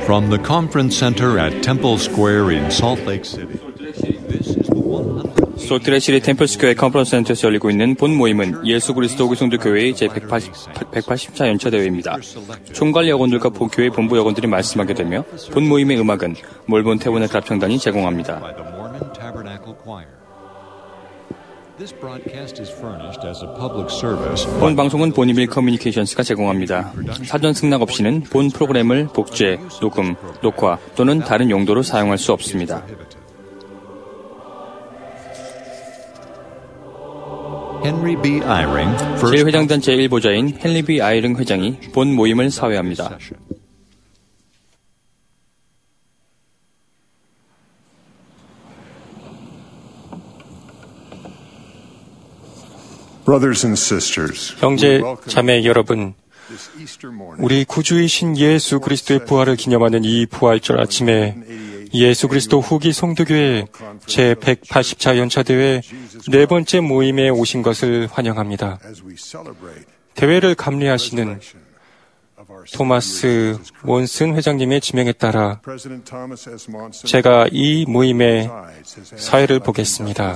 From the Conference Center at Temple Square in Salt Lake City. 솔트레이시리 템플스퀘어 컨퍼런스 센터에서 열리고 있는 본 모임은 예수 그리스도 후기성도 교회의 제180차 연차 대회입니다. 총괄 여건들과 교회 본부 여건들이 말씀하게 되며 본 모임의 음악은 몰본 태버나클 합창단이 제공합니다. 본 방송은 본이빌 커뮤니케이션스가 제공합니다. 사전 승낙 없이는 본 프로그램을 복제, 녹음, 녹화 또는 다른 용도로 사용할 수 없습니다. 제1회장단 제1보좌인 헨리 B. 아이링 회장이 본 모임을 사회합니다. 형제, 자매 여러분, 우리 구주이신 예수 그리스도의 부활을 기념하는 이 부활절 아침에 예수 그리스도 후기 성도교회 제180차 연차대회 네 번째 모임에 오신 것을 환영합니다. 대회를 감리하시는 토마스 몬슨 회장님의 지명에 따라 제가 이 모임의 사회를 보겠습니다.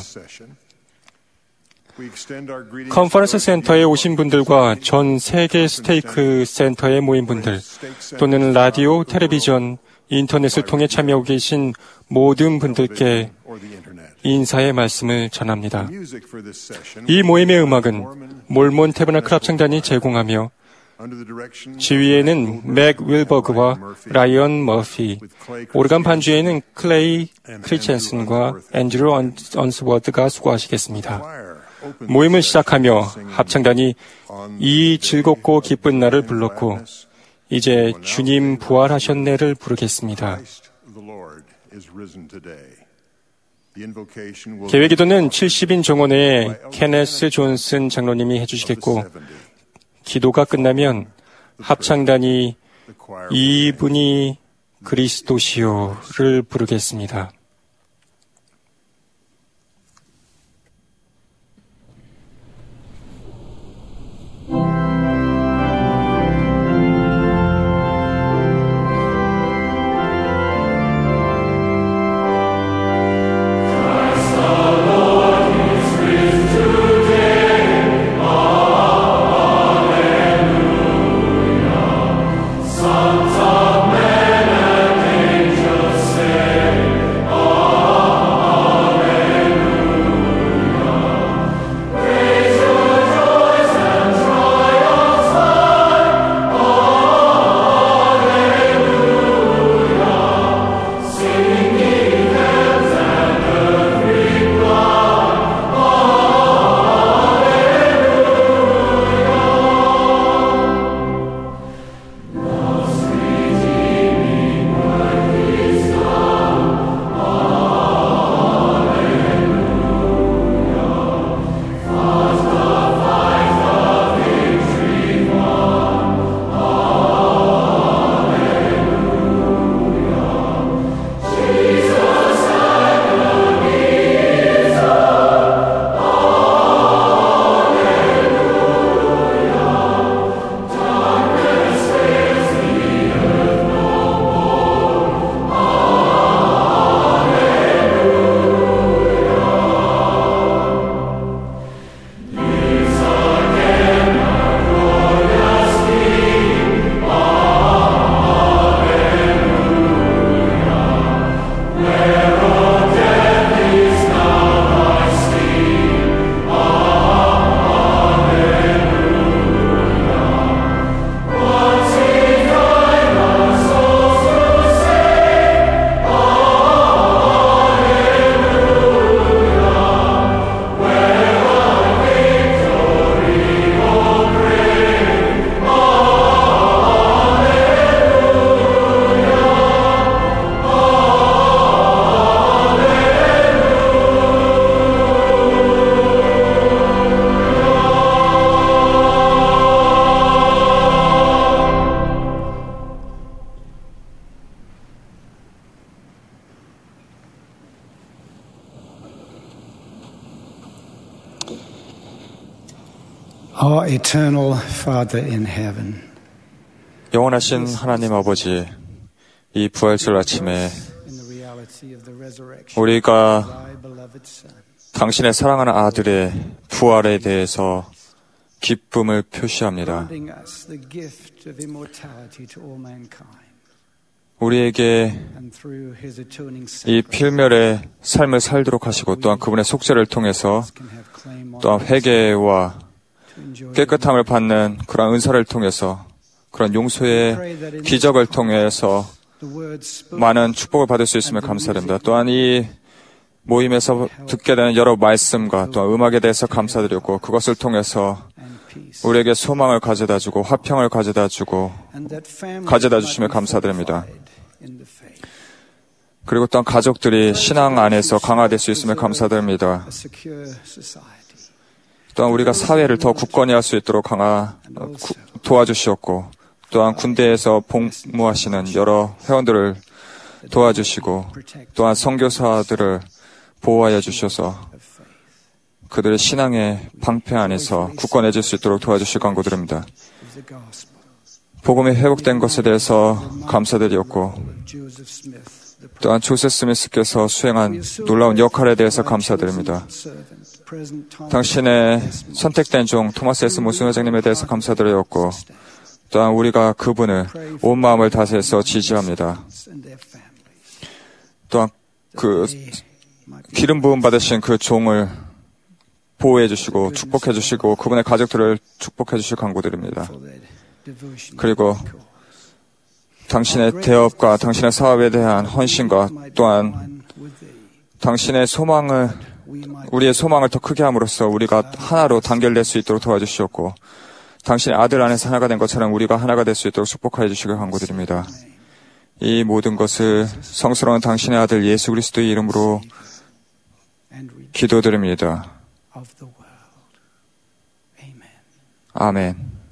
컨퍼런스 센터에 오신 분들과 전 세계 스테이크 센터에 모인 분들 또는 라디오, 텔레비전, 인터넷을 통해 참여하고 계신 모든 분들께 인사의 말씀을 전합니다. 이 모임의 음악은 몰몬 태버나클 합창단이 제공하며 지휘에는 맥 윌버그와 라이언 머피, 오르간 반주에는 클레이 크리첸슨과 앤드루 언스워드가 수고하시겠습니다. 모임을 시작하며 합창단이 이 즐겁고 기쁜 날을 불렀고 이제 주님 부활하셨네를 부르겠습니다. 계획기도는 70인 정원의 케네스 존슨 장로님이 해주시겠고 기도가 끝나면 합창단이 이분이 그리스도시요를 부르겠습니다. Our eternal Father in heaven. 영원하신 하나님 아버지, 이 부활절 아침에 우리가 당신의 사랑하는 아들의 부활에 대해서 기쁨을 표시합니다. 우리에게 이 필멸의 삶을 살도록 하시고 또한 그분의 속죄를 통해서 또한 회개와 깨끗함을 받는 그런 은사를 통해서 그런 용서의 기적을 통해서 많은 축복을 받을 수 있음을 감사드립니다. 또한 이 모임에서 듣게 되는 여러 말씀과 또한 음악에 대해서 감사드렸고 그것을 통해서 우리에게 소망을 가져다 주고 화평을 가져다 주고 가져다 주시며 감사드립니다. 그리고 또한 가족들이 신앙 안에서 강화될 수 있음을 감사드립니다. 또한 우리가 사회를 더 굳건히 할 수 있도록 도와주셨고 또한 군대에서 복무하시는 여러 회원들을 도와주시고 또한 선교사들을 보호하여 주셔서 그들의 신앙의 방패 안에서 굳건해질 수 있도록 도와주실 간구드립니다. 복음이 회복된 것에 대해서 감사드렸고 또한 조셉 스미스께서 수행한 놀라운 역할에 대해서 감사드립니다. 당신의 선택된 종 토마스 S. 모슨 회장님에 대해서 감사드렸고 또한 우리가 그분을 온 마음을 다해서 지지합니다. 또한 그 기름 부음 받으신 그 종을 보호해 주시고 축복해 주시고 그분의 가족들을 축복해 주실 간구드립니다. 그리고 당신의 대업과 당신의 사업에 대한 헌신과 또한 당신의 소망을 우리의 소망을 더 크게 함으로써 우리가 하나로 단결될 수 있도록 도와주시었고 당신의 아들 안에서 하나가 된 것처럼 우리가 하나가 될 수 있도록 축복하여 주시길 간구드립니다. 이 모든 것을 성스러운 당신의 아들 예수 그리스도의 이름으로 기도드립니다. 아멘.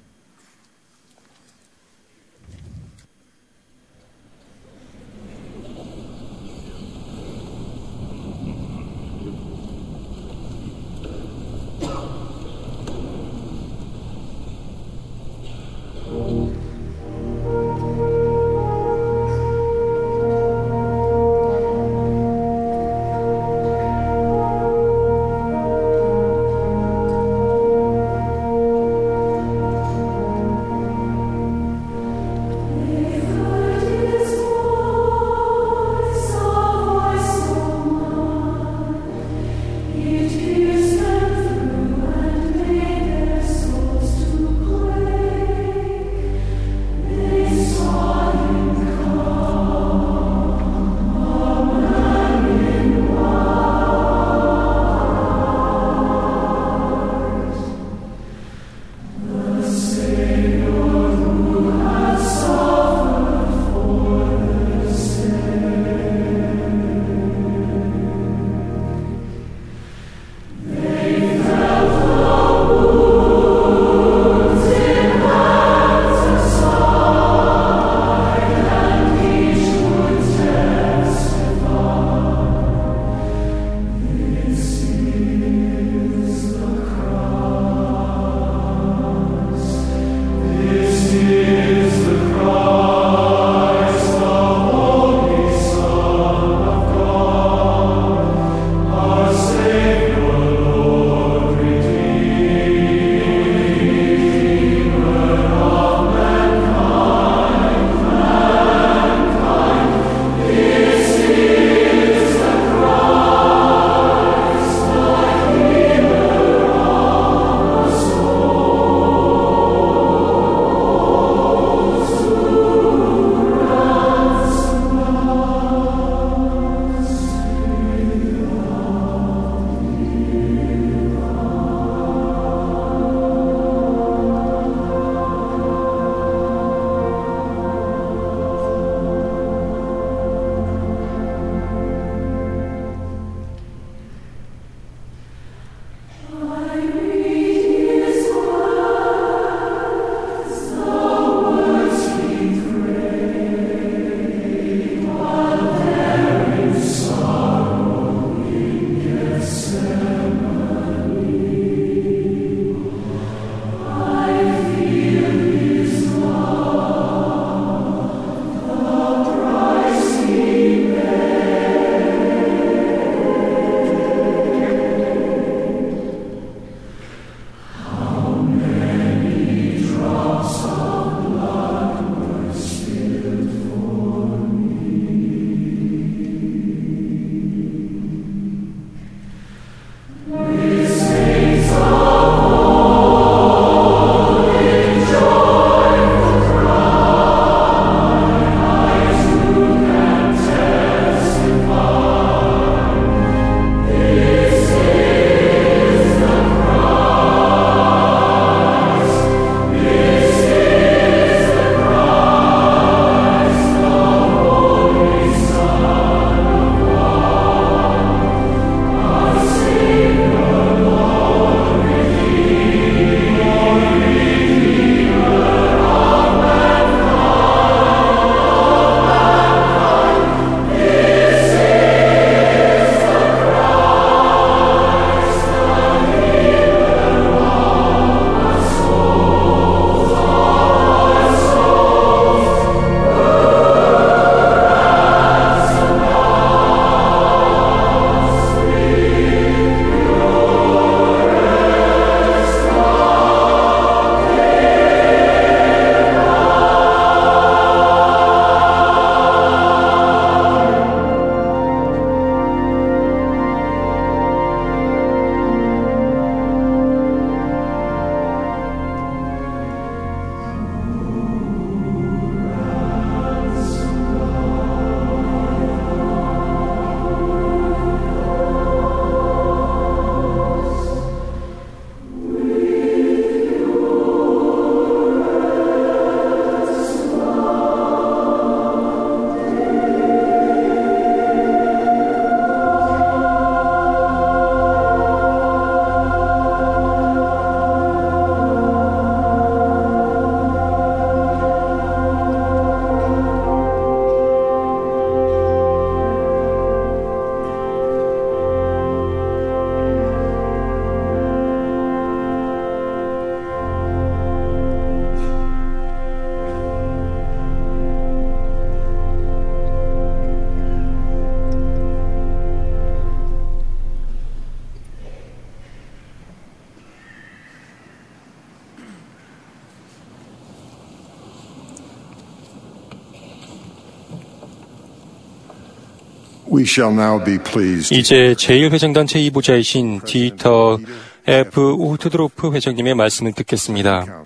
이제 제1회장단 제2부자이신 디터 F. 우트드로프 회장님의 말씀을 듣겠습니다.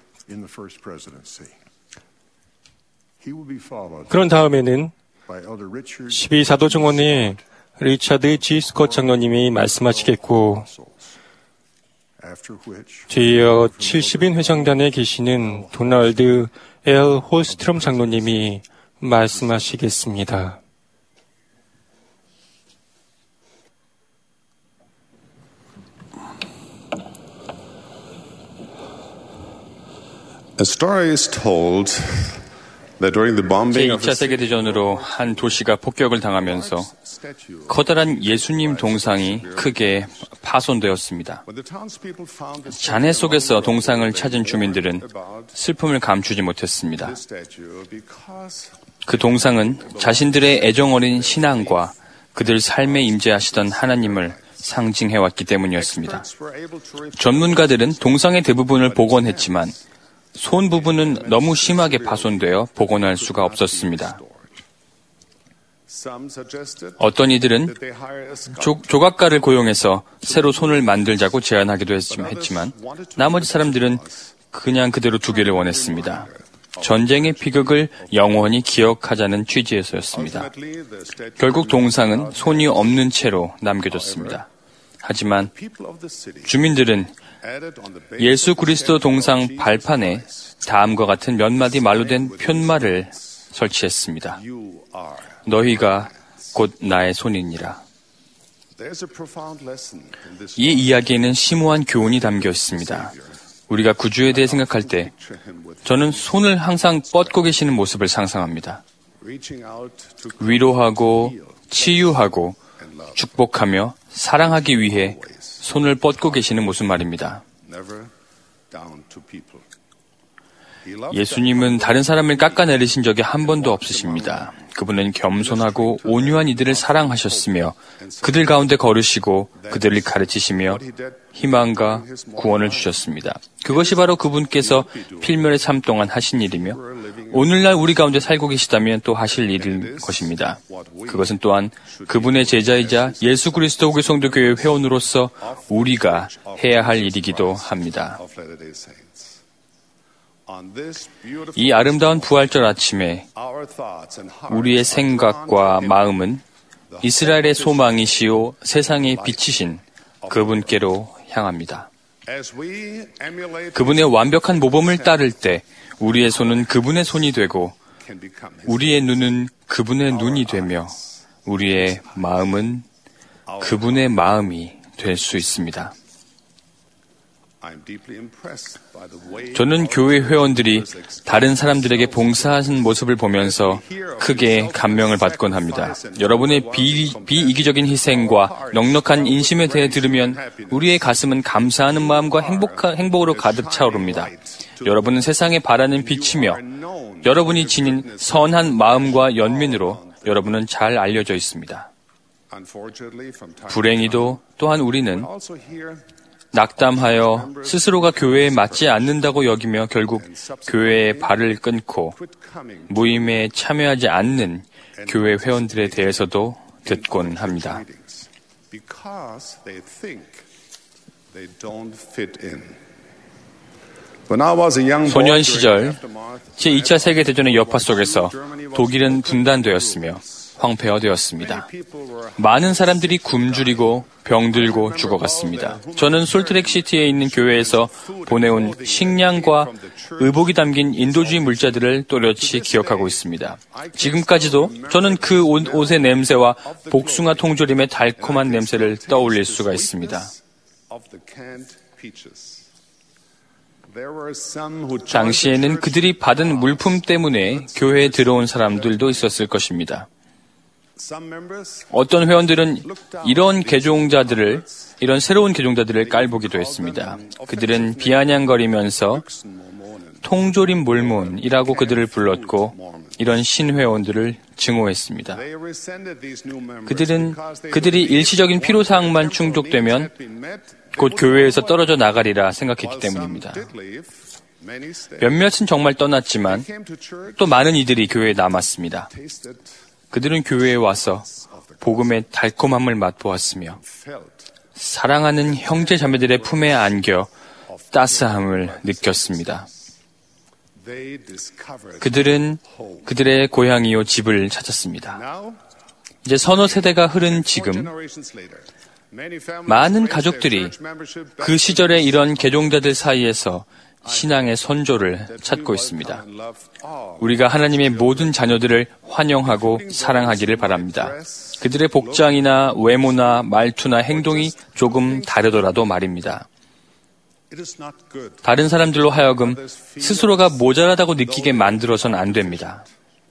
그런 다음에는 12사도정원의 리차드 G. 스콧 장로님이 말씀하시겠고, 뒤이어 70인 회장단에 계시는 도널드 L. 홀스트롬 장로님이 말씀하시겠습니다. A story is told that during the bombing of 제2차 세계대전으로 한 도시가 폭격을 당하면서 커다란 예수님 동상이 크게 파손되었습니다. 잔해 속에서 동상을 찾은 주민들은 슬픔을 감추지 못했습니다. 그 동상은 자신들의 애정어린 신앙과 그들 삶에 임재하시던 하나님을 상징해왔기 때문이었습니다. 전문가들은 동상의 대부분을 복원했지만 손 부분은 너무 심하게 파손되어 복원할 수가 없었습니다. 어떤 이들은 조각가를 고용해서 새로 손을 만들자고 제안하기도 했지만 나머지 사람들은 그냥 그대로 두기를 원했습니다. 전쟁의 비극을 영원히 기억하자는 취지에서였습니다. 결국 동상은 손이 없는 채로 남겨졌습니다. 하지만 주민들은 예수 그리스도 동상 발판에 다음과 같은 몇 마디 말로 된 편말을 설치했습니다. 너희가 곧 나의 손이니라. 이 이야기에는 심오한 교훈이 담겨 있습니다. 우리가 구주에 대해 생각할 때 저는 손을 항상 뻗고 계시는 모습을 상상합니다. 위로하고 치유하고 축복하며 사랑하기 위해 손을 뻗고 계시는 모습 말입니다. 예수님은 다른 사람을 깎아내리신 적이 한 번도 없으십니다. 그분은 겸손하고 온유한 이들을 사랑하셨으며 그들 가운데 걸으시고 그들을 가르치시며 희망과 구원을 주셨습니다. 그것이 바로 그분께서 필멸의 삶 동안 하신 일이며 오늘날 우리 가운데 살고 계시다면 또 하실 일일 것입니다. 그것은 또한 그분의 제자이자 예수 그리스도 성도교회 회원으로서 우리가 해야 할 일이기도 합니다. 이 아름다운 부활절 아침에 우리의 생각과 마음은 이스라엘의 소망이시오 세상의 빛이신 그분께로 향합니다. 그분의 완벽한 모범을 따를 때 우리의 손은 그분의 손이 되고 우리의 눈은 그분의 눈이 되며 우리의 마음은 그분의 마음이 될 수 있습니다. 저는 교회 회원들이 다른 사람들에게 봉사하는 모습을 보면서 크게 감명을 받곤 합니다. 여러분의 비이기적인 희생과 넉넉한 인심에 대해 들으면 우리의 가슴은 감사하는 마음과 행복으로 가득 차오릅니다. 여러분은 세상에 바라는 빛이며 여러분이 지닌 선한 마음과 연민으로 여러분은 잘 알려져 있습니다. 불행히도 또한 우리는 낙담하여 스스로가 교회에 맞지 않는다고 여기며 결국 교회의 발을 끊고 모임에 참여하지 않는 교회 회원들에 대해서도 듣곤 합니다. 소년 시절 제2차 세계대전의 여파 속에서 독일은 분단되었으며 황폐화되었습니다. 많은 사람들이 굶주리고 병들고 죽어갔습니다. 저는 솔트레이크시티에 있는 교회에서 보내온 식량과 의복이 담긴 인도주의 물자들을 또렷이 기억하고 있습니다. 지금까지도 저는 그 옷의 냄새와 복숭아 통조림의 달콤한 냄새를 떠올릴 수가 있습니다. 당시에는 그들이 받은 물품 때문에 교회에 들어온 사람들도 있었을 것입니다. 어떤 회원들은 이런 새로운 개종자들을 깔보기도 했습니다. 그들은 비아냥거리면서 통조림 몰몬이라고 그들을 불렀고 이런 신회원들을 증오했습니다. 그들이 일시적인 피로사항만 충족되면 곧 교회에서 떨어져 나가리라 생각했기 때문입니다. 몇몇은 정말 떠났지만 또 많은 이들이 교회에 남았습니다. 그들은 교회에 와서 복음의 달콤함을 맛보았으며 사랑하는 형제 자매들의 품에 안겨 따스함을 느꼈습니다. 그들은 그들의 고향이요 집을 찾았습니다. 이제 서너 세대가 흐른 지금 많은 가족들이 그 시절의 이런 개종자들 사이에서 신앙의 선조를 찾고 있습니다. 우리가 하나님의 모든 자녀들을 환영하고 사랑하기를 바랍니다. 그들의 복장이나 외모나 말투나 행동이 조금 다르더라도 말입니다. 다른 사람들로 하여금 스스로가 모자라다고 느끼게 만들어선 안 됩니다.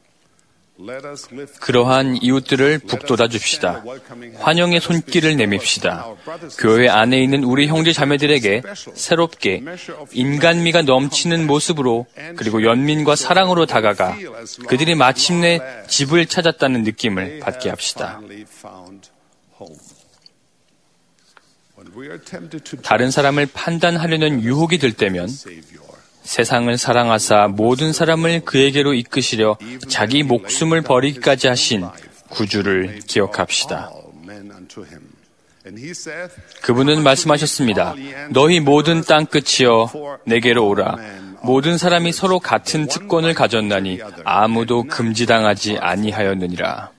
그러한 이웃들을 북돋아 줍시다. 환영의 손길을 내밉시다. 교회 안에 있는 우리 형제 자매들에게 새롭게 인간미가 넘치는 모습으로 그리고 연민과 사랑으로 다가가 그들이 마침내 집을 찾았다는 느낌을 받게 합시다. 다른 사람을 판단하려는 유혹이 들 때면 세상을 사랑하사 모든 사람을 그에게로 이끄시려 자기 목숨을 버리기까지 하신 구주를 기억합시다. 그분은 말씀하셨습니다. 너희 모든 땅 끝이여 내게로 오라. 모든 사람이 서로 같은 특권을 가졌나니 아무도 금지당하지 아니하였느니라.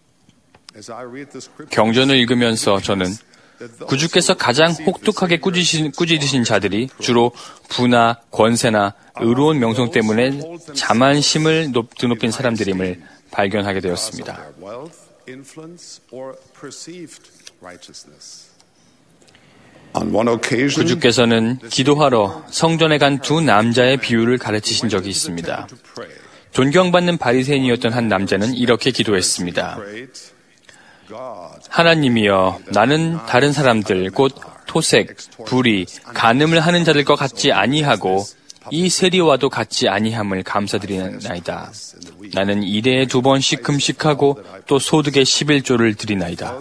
경전을 읽으면서 저는 구주께서 가장 혹독하게 꾸짖으신 자들이 주로 부나 권세나 의로운 명성 때문에 자만심을 드높인 사람들임을 발견하게 되었습니다. 구주께서는 기도하러 성전에 간 두 남자의 비유를 가르치신 적이 있습니다. 존경받는 바리새인이었던 한 남자는 이렇게 기도했습니다. 하나님이여, 나는 다른 사람들, 곧 토색, 불의, 간음을 하는 자들과 같지 아니하고 이 세리와도 같지 아니함을 감사드리나이다. 나는 이래에 2번씩 금식하고 또 소득의 11조를 드리나이다.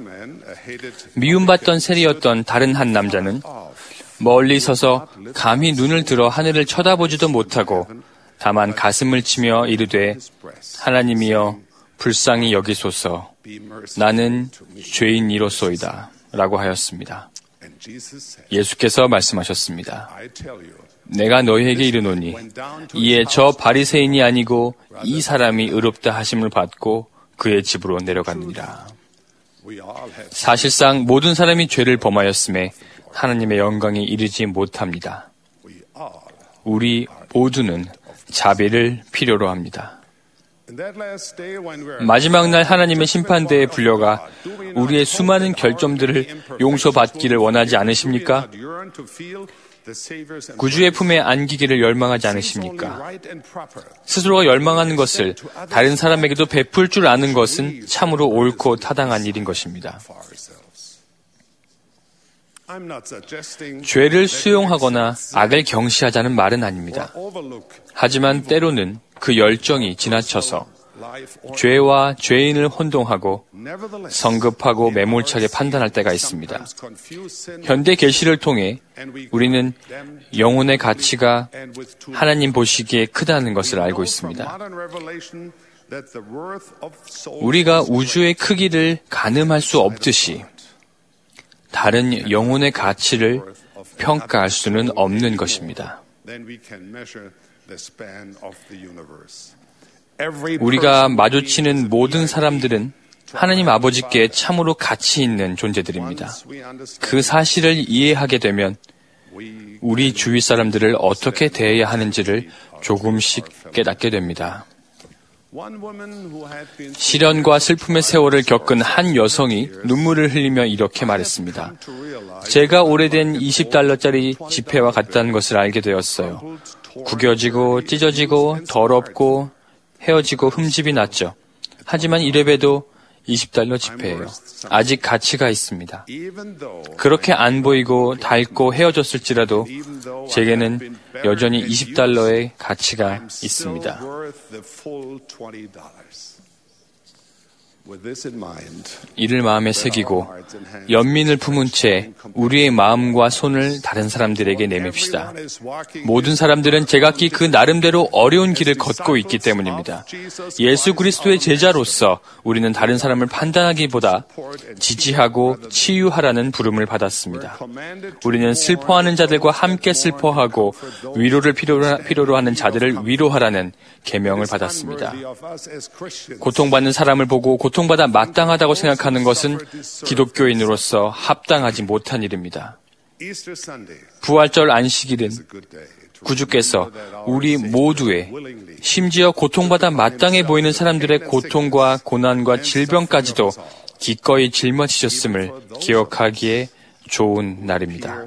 미움받던 세리였던 다른 한 남자는 멀리 서서 감히 눈을 들어 하늘을 쳐다보지도 못하고 다만 가슴을 치며 이르되 하나님이여 불쌍히 여기소서. 나는 죄인이로소이다. 라고 하였습니다. 예수께서 말씀하셨습니다. 내가 너희에게 이르노니 이에 저 바리새인이 아니고 이 사람이 의롭다 하심을 받고 그의 집으로 내려갔느니라. 사실상 모든 사람이 죄를 범하였음에 하나님의 영광에 이르지 못합니다. 우리 모두는 자비를 필요로 합니다. 마지막 날 하나님의 심판대에 불려가 우리의 수많은 결점들을 용서받기를 원하지 않으십니까? 구주의 품에 안기기를 열망하지 않으십니까? 스스로가 열망하는 것을 다른 사람에게도 베풀 줄 아는 것은 참으로 옳고 타당한 일인 것입니다. 죄를 수용하거나 악을 경시하자는 말은 아닙니다. 하지만 때로는 그 열정이 지나쳐서 죄와 죄인을 혼동하고 성급하고 매몰차게 판단할 때가 있습니다. 현대 계시를 통해 우리는 영혼의 가치가 하나님 보시기에 크다는 것을 알고 있습니다. 우리가 우주의 크기를 가늠할 수 없듯이 다른 영혼의 가치를 평가할 수는 없는 것입니다. 우리가 마주치는 모든 사람들은 하나님 아버지께 참으로 가치 있는 존재들입니다. 그 사실을 이해하게 되면 우리 주위 사람들을 어떻게 대해야 하는지를 조금씩 깨닫게 됩니다. 시련과 슬픔의 세월을 겪은 한 여성이 눈물을 흘리며 이렇게 말했습니다. 제가 오래된 $20짜리 지폐와 같다는 것을 알게 되었어요. 구겨지고 찢어지고 더럽고 헤어지고 흠집이 났죠. 하지만 이래봬도 $20 지폐예요. 아직 가치가 있습니다. 그렇게 안 보이고 닳고 헤어졌을지라도 제게는 여전히 $20의 가치가 있습니다. 이를 마음에 새기고 연민을 품은 채 우리의 마음과 손을 다른 사람들에게 내밉시다. 모든 사람들은 제각기 그 나름대로 어려운 길을 걷고 있기 때문입니다. 예수 그리스도의 제자로서 우리는 다른 사람을 판단하기보다 지지하고 치유하라는 부름을 받았습니다. 우리는 슬퍼하는 자들과 함께 슬퍼하고 위로를 필요로 하는 자들을 위로하라는 계명을 받았습니다. 고통받는 사람을 보고 고통받아 마땅하다고 생각하는 것은 기독교인으로서 합당하지 못한 일입니다. 부활절 안식일은 구주께서 우리 모두의 심지어 고통받아 마땅해 보이는 사람들의 고통과 고난과 질병까지도 기꺼이 짊어지셨음을 기억하기에 좋은 날입니다.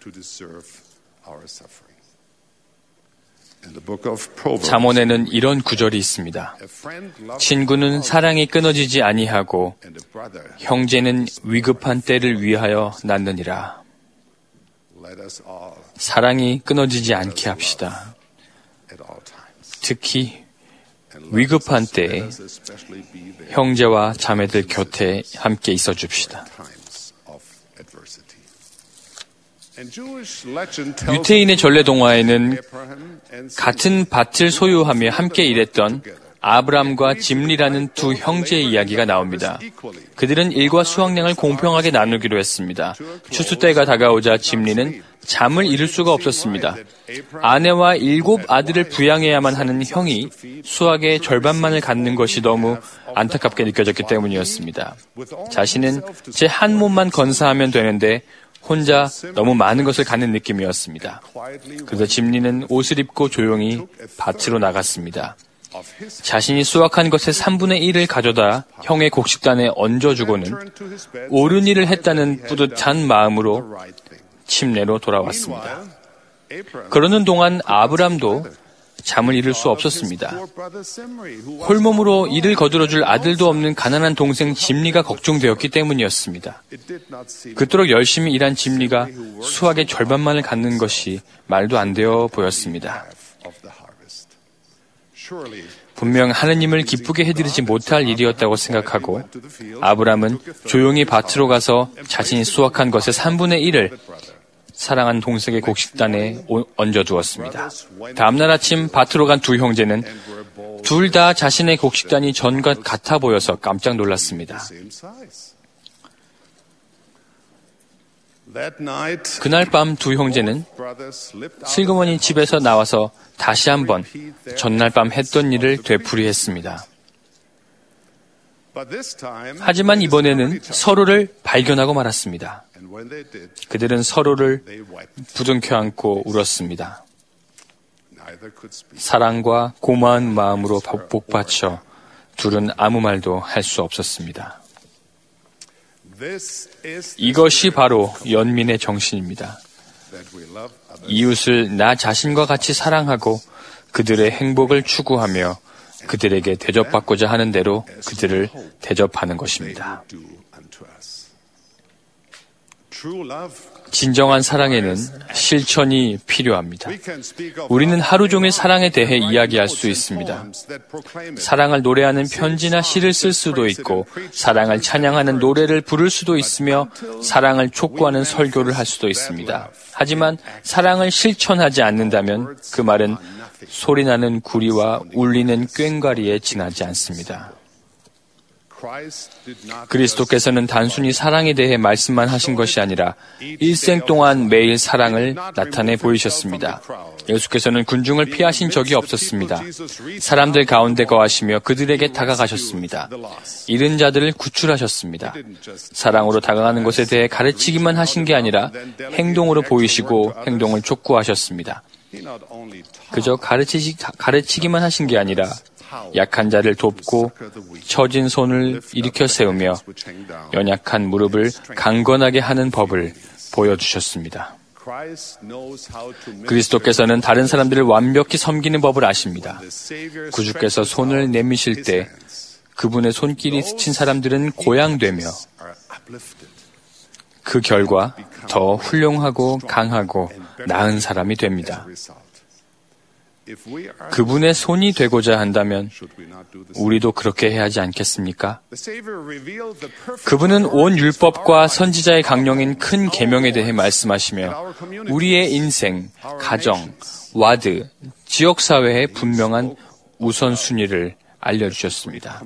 잠언에는 이런 구절이 있습니다. 친구는 사랑이 끊어지지 아니하고 형제는 위급한 때를 위하여 낳느니라. 사랑이 끊어지지 않게 합시다. 특히 위급한 때에 형제와 자매들 곁에 함께 있어 줍시다. 유태인의 전래 동화에는 같은 밭을 소유하며 함께 일했던 아브람과 짐리라는 두 형제의 이야기가 나옵니다. 그들은 일과 수확량을 공평하게 나누기로 했습니다. 추수 때가 다가오자 짐리는 잠을 이룰 수가 없었습니다. 아내와 7 아들을 부양해야만 하는 형이 수확의 절반만을 갖는 것이 너무 안타깝게 느껴졌기 때문이었습니다. 자신은 제 한 몸만 건사하면 되는데 혼자 너무 많은 것을 갖는 느낌이었습니다. 그래서 짐리는 옷을 입고 조용히 밭으로 나갔습니다. 자신이 수확한 것의 3분의 1을 가져다 형의 곡식단에 얹어주고는 옳은 일을 했다는 뿌듯한 마음으로 침례로 돌아왔습니다. 그러는 동안 아브람도 잠을 이룰 수 없었습니다. 홀몸으로 일을 거들어줄 아들도 없는 가난한 동생 짐리가 걱정되었기 때문이었습니다. 그토록 열심히 일한 짐리가 수확의 절반만을 갖는 것이 말도 안 되어 보였습니다. 분명 하느님을 기쁘게 해드리지 못할 일이었다고 생각하고 아브람은 조용히 밭으로 가서 자신이 수확한 것의 3분의 1을 사랑한 동생의 곡식단에 얹어두었습니다. 다음날 아침 밭으로 간 두 형제는 둘 다 자신의 곡식단이 전과 같아 보여서 깜짝 놀랐습니다. 그날 밤 두 형제는 슬그머니 집에서 나와서 다시 한번 전날 밤 했던 일을 되풀이했습니다. 하지만 이번에는 서로를 발견하고 말았습니다. 그들은 서로를 부둥켜 안고 울었습니다. 사랑과 고마운 마음으로 복받쳐 둘은 아무 말도 할 수 없었습니다. 이것이 바로 연민의 정신입니다. 이웃을 나 자신과 같이 사랑하고 그들의 행복을 추구하며 그들에게 대접받고자 하는 대로 그들을 대접하는 것입니다. 진정한 사랑에는 실천이 필요합니다. 우리는 하루 종일 사랑에 대해 이야기할 수 있습니다. 사랑을 노래하는 편지나 시를 쓸 수도 있고 사랑을 찬양하는 노래를 부를 수도 있으며 사랑을 촉구하는 설교를 할 수도 있습니다. 하지만 사랑을 실천하지 않는다면 그 말은 소리나는 구리와 울리는 꽹과리에 지나지 않습니다. 그리스도께서는 단순히 사랑에 대해 말씀만 하신 것이 아니라 일생 동안 매일 사랑을 나타내 보이셨습니다. 예수께서는 군중을 피하신 적이 없었습니다. 사람들 가운데 거하시며 그들에게 다가가셨습니다. 잃은 자들을 구출하셨습니다. 사랑으로 다가가는 것에 대해 가르치기만 하신 게 아니라 행동으로 보이시고 행동을 촉구하셨습니다. 그저 가르치기만 하신 게 아니라 약한 자를 돕고 처진 손을 일으켜 세우며 연약한 무릎을 강건하게 하는 법을 보여주셨습니다. 그리스도께서는 다른 사람들을 완벽히 섬기는 법을 아십니다. 구주께서 손을 내미실 때 그분의 손길이 스친 사람들은 고양되며 그 결과 더 훌륭하고 강하고 나은 사람이 됩니다. 그분의 손이 되고자 한다면 우리도 그렇게 해야 하지 않겠습니까? 그분은 온 율법과 선지자의 강령인 큰 계명에 대해 말씀하시며 우리의 인생, 가정, 와드, 지역사회의 분명한 우선순위를 알려주셨습니다.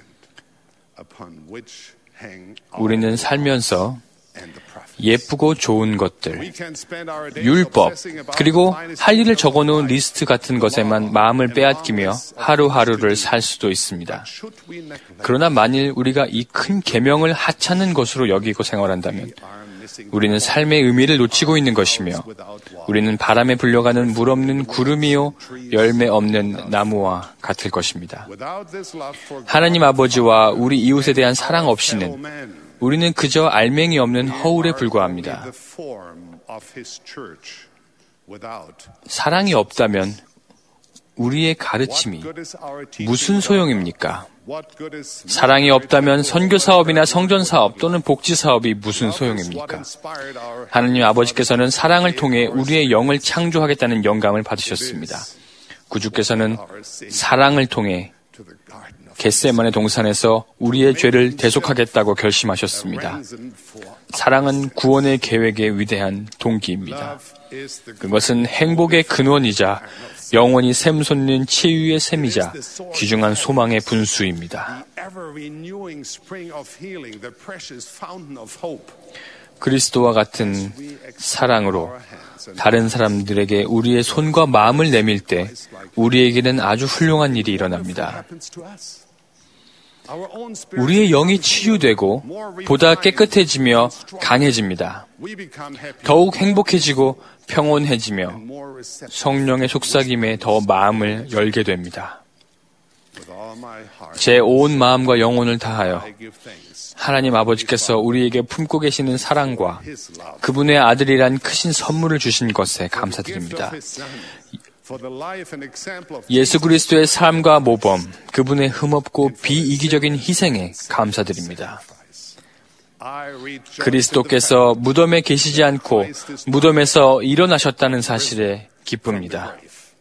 우리는 살면서 예쁘고 좋은 것들, 율법, 그리고 할 일을 적어놓은 리스트 같은 것에만 마음을 빼앗기며 하루하루를 살 수도 있습니다. 그러나 만일 우리가 이 큰 계명을 하찮은 것으로 여기고 생활한다면 우리는 삶의 의미를 놓치고 있는 것이며 우리는 바람에 불려가는 물 없는 구름이요 열매 없는 나무와 같을 것입니다. 하나님 아버지와 우리 이웃에 대한 사랑 없이는 우리는 그저 알맹이 없는 허울에 불과합니다. 사랑이 없다면 우리의 가르침이 무슨 소용입니까? 사랑이 없다면 선교사업이나 성전사업 또는 복지사업이 무슨 소용입니까? 하나님 아버지께서는 사랑을 통해 우리의 영을 창조하겠다는 영감을 받으셨습니다. 구주께서는 사랑을 통해 겟세마네 동산에서 우리의 죄를 대속하겠다고 결심하셨습니다. 사랑은 구원의 계획의 위대한 동기입니다. 그것은 행복의 근원이자 영원히 샘솟는 치유의 샘이자 귀중한 소망의 분수입니다. 그리스도와 같은 사랑으로 다른 사람들에게 우리의 손과 마음을 내밀 때 우리에게는 아주 훌륭한 일이 일어납니다. 우리의 영이 치유되고 보다 깨끗해지며 강해집니다. 더욱 행복해지고 평온해지며 성령의 속삭임에 더 마음을 열게 됩니다. 제 온 마음과 영혼을 다하여 하나님 아버지께서 우리에게 품고 계시는 사랑과 그분의 아들이란 크신 선물을 주신 것에 감사드립니다. 예수 그리스도의 삶과 모범, 그분의 흠없고 비이기적인 희생에 감사드립니다. 그리스도께서 무덤에 계시지 않고 무덤에서 일어나셨다는 사실에 기쁩니다.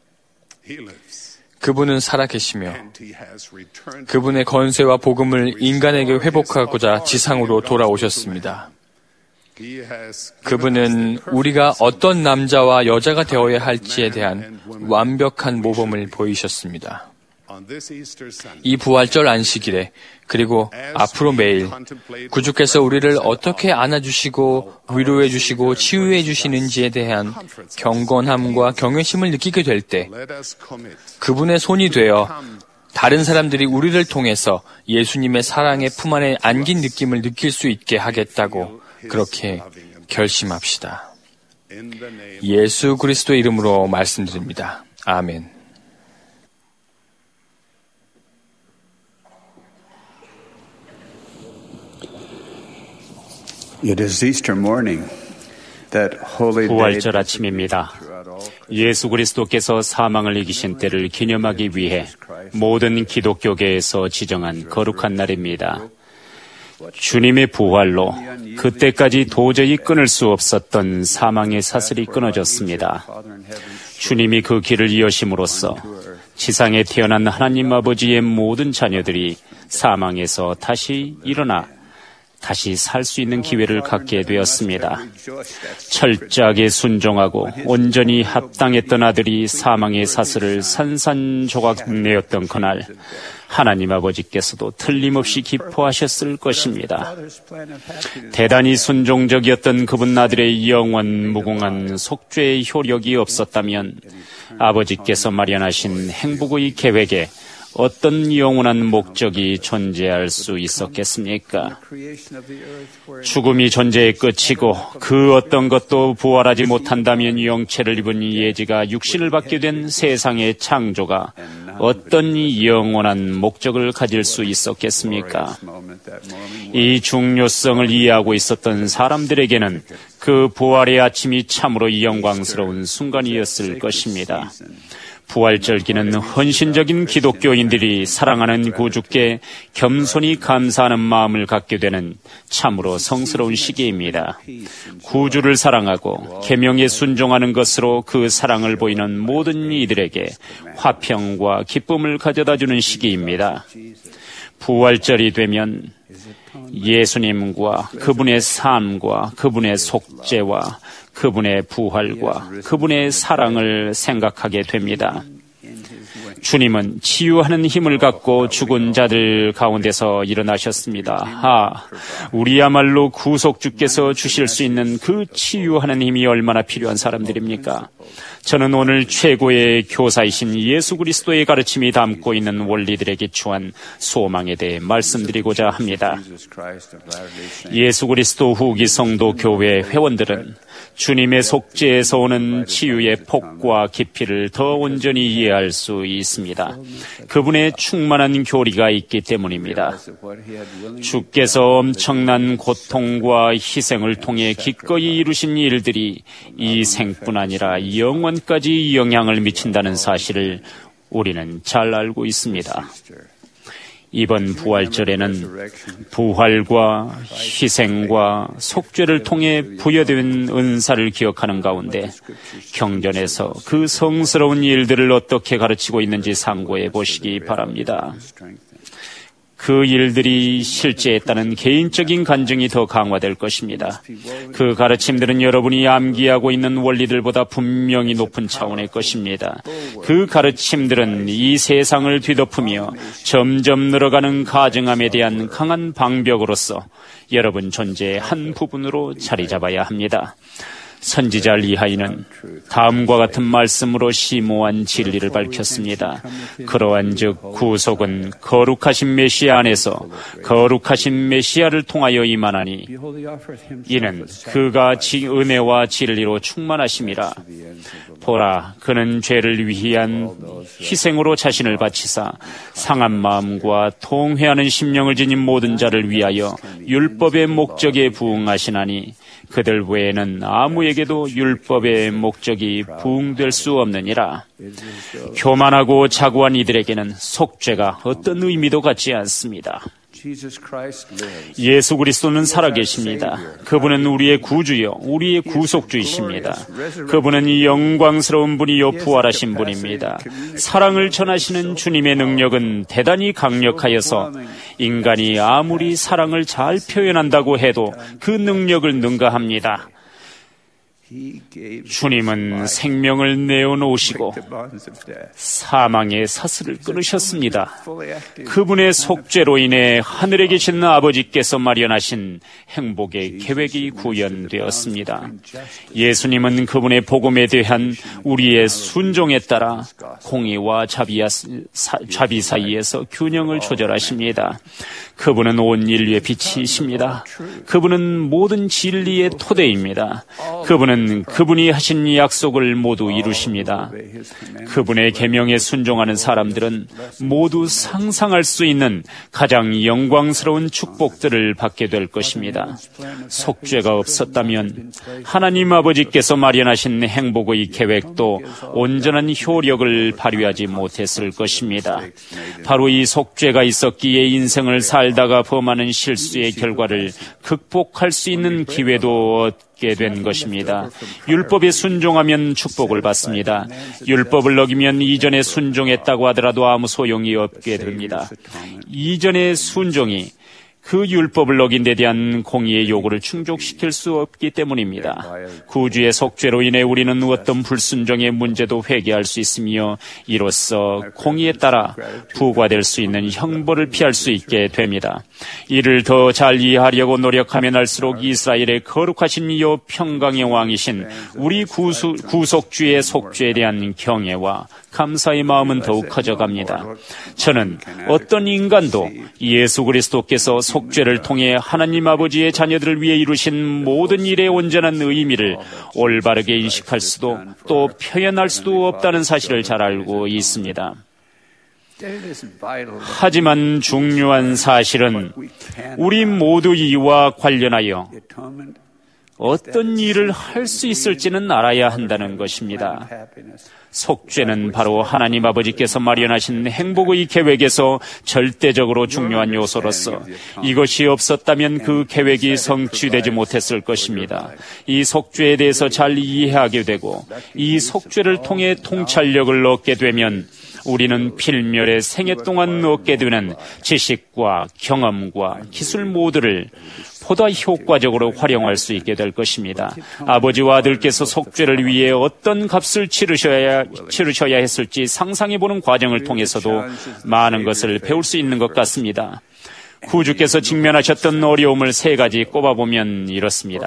그분은 살아계시며 그분의 권세와 복음을 인간에게 회복하고자 지상으로 돌아오셨습니다. 그분은 우리가 어떤 남자와 여자가 되어야 할지에 대한 완벽한 모범을 보이셨습니다. 이 부활절 안식일에 그리고 앞으로 매일 구주께서 우리를 어떻게 안아주시고 위로해주시고 치유해주시는지에 대한 경건함과 경외심을 느끼게 될 때 그분의 손이 되어 다른 사람들이 우리를 통해서 예수님의 사랑의 품 안에 안긴 느낌을 느낄 수 있게 하겠다고 그렇게 결심합시다. 예수 그리스도의 이름으로 말씀드립니다. 아멘. 부활절 아침입니다. 예수 그리스도께서 사망을 이기신 때를 기념하기 위해 모든 기독교계에서 지정한 거룩한 날입니다. 주님의 부활로 그때까지 도저히 끊을 수 없었던 사망의 사슬이 끊어졌습니다. 주님이 그 길을 이어심으로써 지상에 태어난 하나님 아버지의 모든 자녀들이 사망에서 다시 일어나 다시 살 수 있는 기회를 갖게 되었습니다. 철저하게 순종하고 온전히 합당했던 아들이 사망의 사슬을 산산조각 내었던 그날 하나님 아버지께서도 틀림없이 기뻐하셨을 것입니다. 대단히 순종적이었던 그분 아들의 영원 무궁한 속죄의 효력이 없었다면 아버지께서 마련하신 행복의 계획에 어떤 영원한 목적이 존재할 수 있었겠습니까? 죽음이 존재의 끝이고 그 어떤 것도 부활하지 못한다면 영체를 입은 예지가 육신을 받게 된 세상의 창조가 어떤 영원한 목적을 가질 수 있었겠습니까? 이 중요성을 이해하고 있었던 사람들에게는 그 부활의 아침이 참으로 영광스러운 순간이었을 것입니다. 부활절기는 헌신적인 기독교인들이 사랑하는 구주께 겸손히 감사하는 마음을 갖게 되는 참으로 성스러운 시기입니다. 구주를 사랑하고 계명에 순종하는 것으로 그 사랑을 보이는 모든 이들에게 화평과 기쁨을 가져다주는 시기입니다. 부활절이 되면 예수님과 그분의 삶과 그분의 속죄와 그분의 부활과 그분의 사랑을 생각하게 됩니다. 주님은 치유하는 힘을 갖고 죽은 자들 가운데서 일어나셨습니다. 우리야말로 구속주께서 주실 수 있는 그 치유하는 힘이 얼마나 필요한 사람들입니까? 저는 오늘 최고의 교사이신 예수 그리스도의 가르침이 담고 있는 원리들에 기초한 소망에 대해 말씀드리고자 합니다. 예수 그리스도 후기 성도 교회 회원들은 주님의 속죄에서 오는 치유의 폭과 깊이를 더 온전히 이해할 수 있습니다. 그분의 충만한 교리가 있기 때문입니다. 주께서 엄청난 고통과 희생을 통해 기꺼이 이루신 일들이 이 생뿐 아니라 영원까지 영향을 미친다는 사실을 우리는 잘 알고 있습니다. 이번 부활절에는 부활과 희생과 속죄를 통해 부여된 은사를 기억하는 가운데 경전에서 그 성스러운 일들을 어떻게 가르치고 있는지 상고해 보시기 바랍니다. 그 일들이 실제했다는 개인적인 간증이 더 강화될 것입니다. 그 가르침들은 여러분이 암기하고 있는 원리들보다 분명히 높은 차원의 것입니다. 그 가르침들은 이 세상을 뒤덮으며 점점 늘어가는 가증함에 대한 강한 방벽으로서 여러분 존재의 한 부분으로 자리 잡아야 합니다. 선지자 리하이는 다음과 같은 말씀으로 심오한 진리를 밝혔습니다. 그러한즉 구속은 거룩하신 메시아 안에서 거룩하신 메시아를 통하여 임하나니 이는 그가 은혜와 진리로 충만하심이라. 보라, 그는 죄를 위한 희생으로 자신을 바치사 상한 마음과 통회하는 심령을 지닌 모든 자를 위하여 율법의 목적에 부응하시나니 그들 외에는 아무에게도 율법의 목적이 부응될 수 없느니라. 교만하고 자고한 이들에게는 속죄가 어떤 의미도 갖지 않습니다. 예수 그리스도는 살아계십니다. 그분은 우리의 구주요, 우리의 구속주이십니다. 그분은 영광스러운 분이요, 부활하신 분입니다. 사랑을 전하시는 주님의 능력은 대단히 강력하여서 인간이 아무리 사랑을 잘 표현한다고 해도 그 능력을 능가합니다. 주님은 생명을 내어놓으시고 사망의 사슬을 끊으셨습니다. 그분의 속죄로 인해 하늘에 계신 아버지께서 마련하신 행복의 계획이 구현되었습니다. 예수님은 그분의 복음에 대한 우리의 순종에 따라 공의와 자비 사이에서 균형을 조절하십니다. 그분은 온 인류의 빛이십니다. 그분은 모든 진리의 토대입니다. 그분은 그분이 하신 약속을 모두 이루십니다. 그분의 계명에 순종하는 사람들은 모두 상상할 수 있는 가장 영광스러운 축복들을 받게 될 것입니다. 속죄가 없었다면 하나님 아버지께서 마련하신 행복의 계획도 온전한 효력을 발휘하지 못했을 것입니다. 바로 이 속죄가 있었기에 인생을 살다가 범하는 실수의 결과를 극복할 수 있는 기회도 얻게 된 것입니다. 율법에 순종하면 축복을 받습니다. 율법을 어기면 이전에 순종했다고 하더라도 아무 소용이 없게 됩니다. 이전의 순종이 그 율법을 어긴 데 대한 공의의 요구를 충족시킬 수 없기 때문입니다. 구주의 속죄로 인해 우리는 어떤 불순종의 문제도 회개할 수 있으며 이로써 공의에 따라 부과될 수 있는 형벌을 피할 수 있게 됩니다. 이를 더 잘 이해하려고 노력하면 할수록 이스라엘의 거룩하신 이요 평강의 왕이신 우리 구속주의 속죄에 대한 경애와 감사의 마음은 더욱 커져갑니다. 저는 어떤 인간도 예수 그리스도께서 속죄를 통해 하나님 아버지의 자녀들을 위해 이루신 모든 일의 온전한 의미를 올바르게 인식할 수도 또 표현할 수도 없다는 사실을 잘 알고 있습니다. 하지만 중요한 사실은 우리 모두 이와 관련하여 어떤 일을 할 수 있을지는 알아야 한다는 것입니다. 속죄는 바로 하나님 아버지께서 마련하신 행복의 계획에서 절대적으로 중요한 요소로서 이것이 없었다면 그 계획이 성취되지 못했을 것입니다. 이 속죄에 대해서 잘 이해하게 되고 이 속죄를 통해 통찰력을 얻게 되면 우리는 필멸의 생애 동안 얻게 되는 지식과 경험과 기술 모두를 보다 효과적으로 활용할 수 있게 될 것입니다. 아버지와 아들께서 속죄를 위해 어떤 값을 치르셔야 했을지 상상해보는 과정을 통해서도 많은 것을 배울 수 있는 것 같습니다. 구주께서 직면하셨던 어려움을 3가지 꼽아보면 이렇습니다.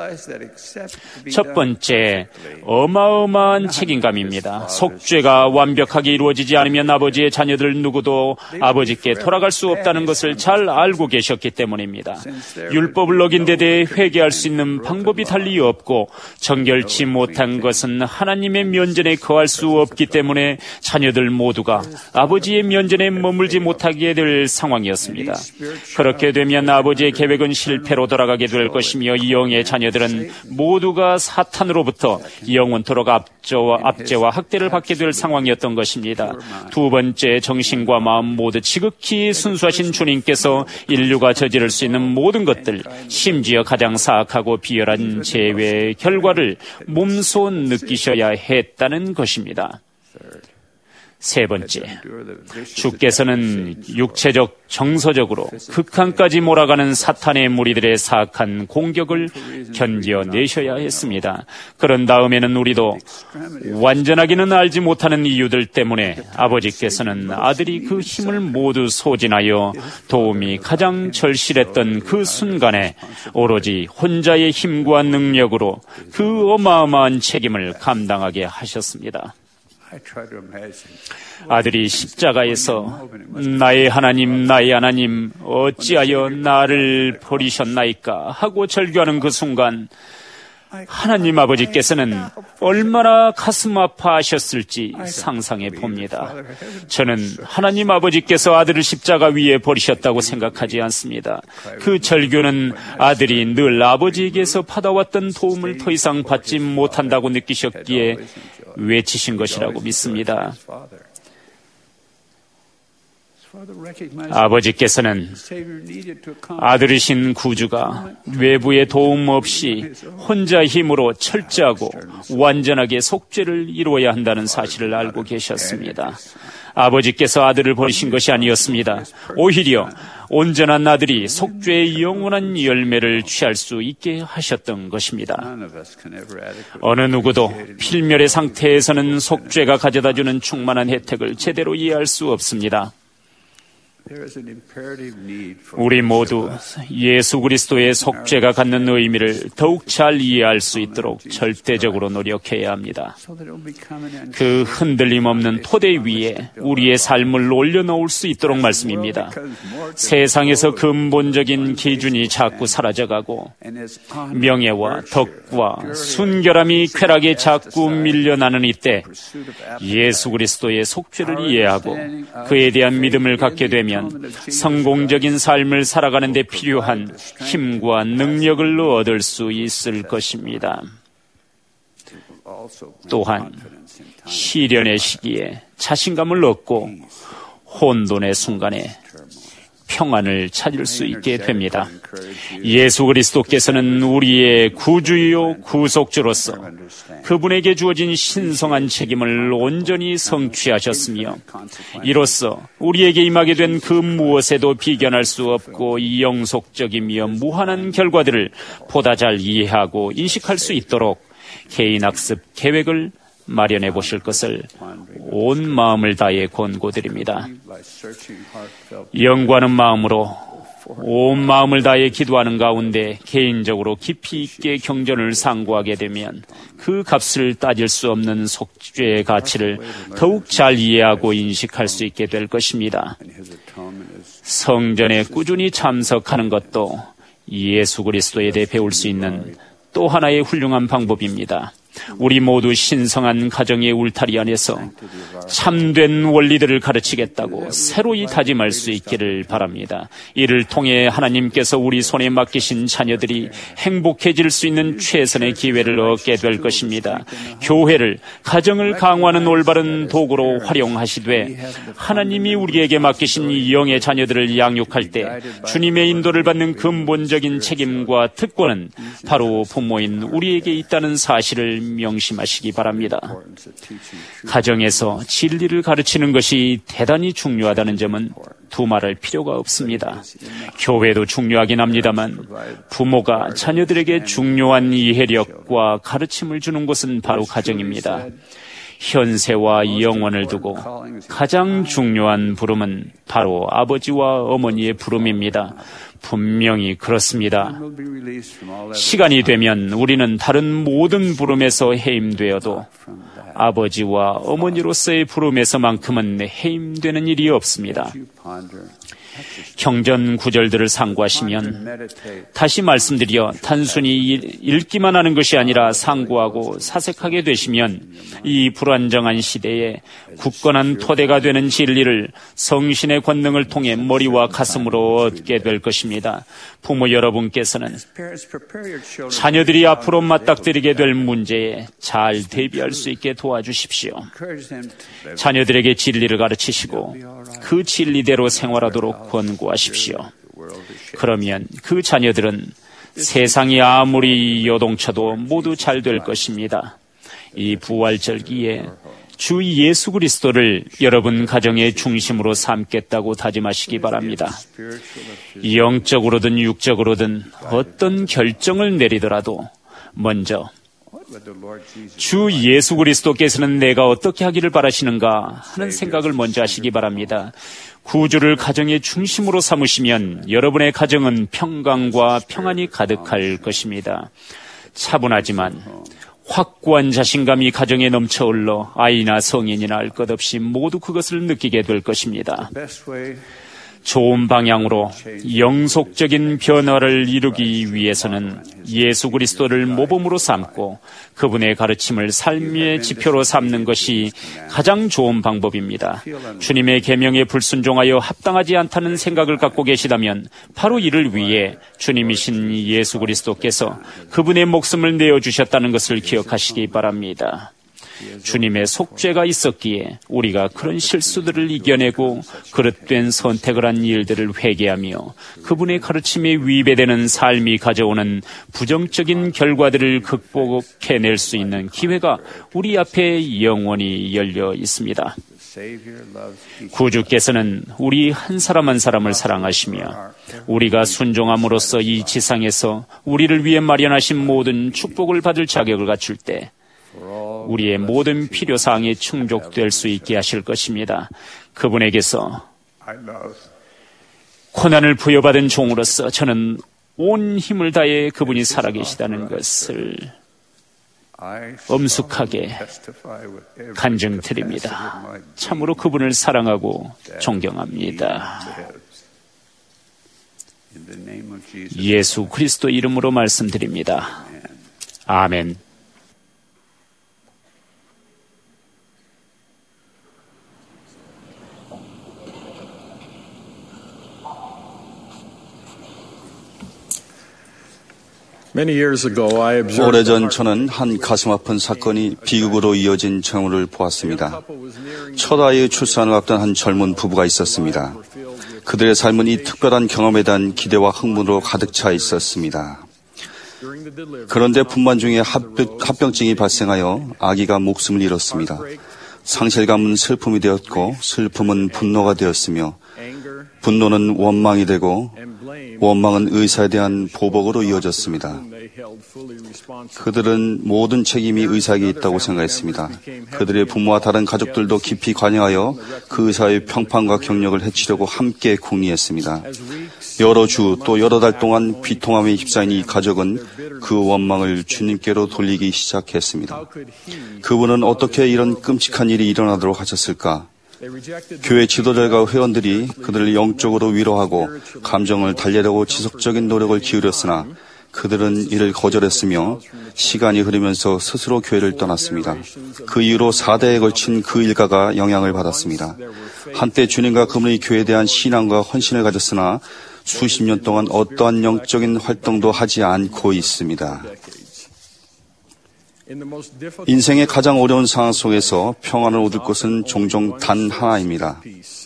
첫 번째, 어마어마한 책임감입니다. 속죄가 완벽하게 이루어지지 않으면 아버지의 자녀들 누구도 아버지께 돌아갈 수 없다는 것을 잘 알고 계셨기 때문입니다. 율법을 어긴 데 대해 회개할 수 있는 방법이 달리 없고 정결치 못한 것은 하나님의 면전에 거할 수 없기 때문에 자녀들 모두가 아버지의 면전에 머물지 못하게 될 상황이었습니다. 그렇게 되면 아버지의 계획은 실패로 돌아가게 될 것이며 영의 자녀들은 모두가 사탄으로부터 영원토록 압제와 학대를 받게 될 상황이었던 것입니다. 두 번째, 정신과 마음 모두 지극히 순수하신 주님께서 인류가 저지를 수 있는 모든 것들, 심지어 가장 사악하고 비열한 죄의 결과를 몸소 느끼셔야 했다는 것입니다. 세 번째, 주께서는 육체적, 정서적으로 극한까지 몰아가는 사탄의 무리들의 사악한 공격을 견뎌내셔야 했습니다. 그런 다음에는 우리도 완전하게는 알지 못하는 이유들 때문에 아버지께서는 아들이 그 힘을 모두 소진하여 도움이 가장 절실했던 그 순간에 오로지 혼자의 힘과 능력으로 그 어마어마한 책임을 감당하게 하셨습니다. 아들이 십자가에서 나의 하나님 어찌하여 나를 버리셨나이까 하고 절규하는 그 순간 하나님 아버지께서는 얼마나 가슴 아파하셨을지 상상해 봅니다. 저는 하나님 아버지께서 아들을 십자가 위에 버리셨다고 생각하지 않습니다. 그 절규는 아들이 늘 아버지에게서 받아왔던 도움을 더 이상 받지 못한다고 느끼셨기에 외치신 것이라고 믿습니다. 아버지께서는 아들이신 구주가 외부의 도움 없이 혼자 힘으로 철저하고 완전하게 속죄를 이루어야 한다는 사실을 알고 계셨습니다. 아버지께서 아들을 버리신 것이 아니었습니다. 오히려 온전한 아들이 속죄의 영원한 열매를 취할 수 있게 하셨던 것입니다. 어느 누구도 필멸의 상태에서는 속죄가 가져다주는 충만한 혜택을 제대로 이해할 수 없습니다. 우리 모두 예수 그리스도의 속죄가 갖는 의미를 더욱 잘 이해할 수 있도록 절대적으로 노력해야 합니다. 그 흔들림 없는 토대 위에 우리의 삶을 올려놓을 수 있도록 말씀입니다. 세상에서 근본적인 기준이 자꾸 사라져가고 명예와 덕과 순결함이 쾌락에 자꾸 밀려나는 이때 예수 그리스도의 속죄를 이해하고 그에 대한 믿음을 갖게 되면 성공적인 삶을 살아가는 데 필요한 힘과 능력을 얻을 수 있을 것입니다. 또한 시련의 시기에 자신감을 얻고 혼돈의 순간에 평안을 찾을 수 있게 됩니다. 예수 그리스도께서는 우리의 구주요 구속주로서 그분에게 주어진 신성한 책임을 온전히 성취하셨으며 이로써 우리에게 임하게 된 그 무엇에도 비견할 수 없고 영속적이며 무한한 결과들을 보다 잘 이해하고 인식할 수 있도록 개인 학습 계획을 마련해 보실 것을 온 마음을 다해 권고드립니다. 영구하는 마음으로 온 마음을 다해 기도하는 가운데 개인적으로 깊이 있게 경전을 상고하게 되면 그 값을 따질 수 없는 속죄의 가치를 더욱 잘 이해하고 인식할 수 있게 될 것입니다. 성전에 꾸준히 참석하는 것도 예수 그리스도에 대해 배울 수 있는 또 하나의 훌륭한 방법입니다. 우리 모두 신성한 가정의 울타리 안에서 참된 원리들을 가르치겠다고 새로이 다짐할 수 있기를 바랍니다. 이를 통해 하나님께서 우리 손에 맡기신 자녀들이 행복해질 수 있는 최선의 기회를 얻게 될 것입니다. 교회를, 가정을 강화하는 올바른 도구로 활용하시되 하나님이 우리에게 맡기신 영의 자녀들을 양육할 때 주님의 인도를 받는 근본적인 책임과 특권은 바로 부모인 우리에게 있다는 사실을 명심하시기 바랍니다. 가정에서 진리를 가르치는 것이 대단히 중요하다는 점은 두말할 필요가 없습니다. 교회도 중요하긴 합니다만 부모가 자녀들에게 중요한 이해력과 가르침을 주는 곳은 바로 가정입니다. 현세와 영원을 두고 가장 중요한 부름은 바로 아버지와 어머니의 부름입니다. 분명히 그렇습니다. 시간이 되면 우리는 다른 모든 부름에서 해임되어도 아버지와 어머니로서의 부름에서만큼은 해임되는 일이 없습니다. 경전 구절들을 상고하시면 다시 말씀드려 단순히 읽기만 하는 것이 아니라 상고하고 사색하게 되시면 이 불안정한 시대에 굳건한 토대가 되는 진리를 성신의 권능을 통해 머리와 가슴으로 얻게 될 것입니다. 부모 여러분께서는 자녀들이 앞으로 맞닥뜨리게 될 문제에 잘 대비할 수 있게 도와주십시오. 자녀들에게 진리를 가르치시고 그 진리대로 생활하도록 권고하십시오. 그러면 그 자녀들은 세상이 아무리 요동쳐도 모두 잘 될 것입니다. 이 부활절기에 주 예수 그리스도를 여러분 가정의 중심으로 삼겠다고 다짐하시기 바랍니다. 영적으로든 육적으로든 어떤 결정을 내리더라도 먼저 주 예수 그리스도께서는 내가 어떻게 하기를 바라시는가 하는 생각을 먼저 하시기 바랍니다. 구주를 가정의 중심으로 삼으시면 여러분의 가정은 평강과 평안이 가득할 것입니다. 차분하지만 확고한 자신감이 가정에 넘쳐흘러 아이나 성인이나 알 것 없이 모두 그것을 느끼게 될 것입니다. 좋은 방향으로 영속적인 변화를 이루기 위해서는 예수 그리스도를 모범으로 삼고 그분의 가르침을 삶의 지표로 삼는 것이 가장 좋은 방법입니다. 주님의 계명에 불순종하여 합당하지 않다는 생각을 갖고 계시다면 바로 이를 위해 주님이신 예수 그리스도께서 그분의 목숨을 내어주셨다는 것을 기억하시기 바랍니다. 주님의 속죄가 있었기에 우리가 그런 실수들을 이겨내고 그릇된 선택을 한 일들을 회개하며 그분의 가르침에 위배되는 삶이 가져오는 부정적인 결과들을 극복해낼 수 있는 기회가 우리 앞에 영원히 열려 있습니다. 구주께서는 우리 한 사람 한 사람을 사랑하시며 우리가 순종함으로써 이 지상에서 우리를 위해 마련하신 모든 축복을 받을 자격을 갖출 때 우리의 모든 필요사항이 충족될 수 있게 하실 것입니다. 그분에게서 고난을 부여받은 종으로서 저는 온 힘을 다해 그분이 살아계시다는 것을 엄숙하게 간증드립니다. 참으로 그분을 사랑하고 존경합니다. 예수 그리스도 이름으로 말씀드립니다. 아멘. 오래전 저는 한 가슴 아픈 사건이 비극으로 이어진 경우를 보았습니다. 첫 아이의 출산을 앞둔 한 젊은 부부가 있었습니다. 그들의 삶은 이 특별한 경험에 대한 기대와 흥분으로 가득 차 있었습니다. 그런데 분만 중에 합병증이 발생하여 아기가 목숨을 잃었습니다. 상실감은 슬픔이 되었고 슬픔은 분노가 되었으며 분노는 원망이 되고 원망은 의사에 대한 보복으로 이어졌습니다. 그들은 모든 책임이 의사에게 있다고 생각했습니다. 그들의 부모와 다른 가족들도 깊이 관여하여 그 의사의 평판과 경력을 해치려고 함께 궁리했습니다. 여러 주 또 여러 달 동안 비통함에 휩싸인 이 가족은 그 원망을 주님께로 돌리기 시작했습니다. 그분은 어떻게 이런 끔찍한 일이 일어나도록 하셨을까? 교회 지도자과 회원들이 그들을 영적으로 위로하고 감정을 달래려고 지속적인 노력을 기울였으나 그들은 이를 거절했으며 시간이 흐르면서 스스로 교회를 떠났습니다. 그 이후로 4대에 걸친 그 일가가 영향을 받았습니다. 한때 주님과 그분의 교회에 대한 신앙과 헌신을 가졌으나 수십 년 동안 어떠한 영적인 활동도 하지 않고 있습니다. 인생의 가장 어려운 상황 속에서 평안을 얻을 것은 종종 단 하나입니다.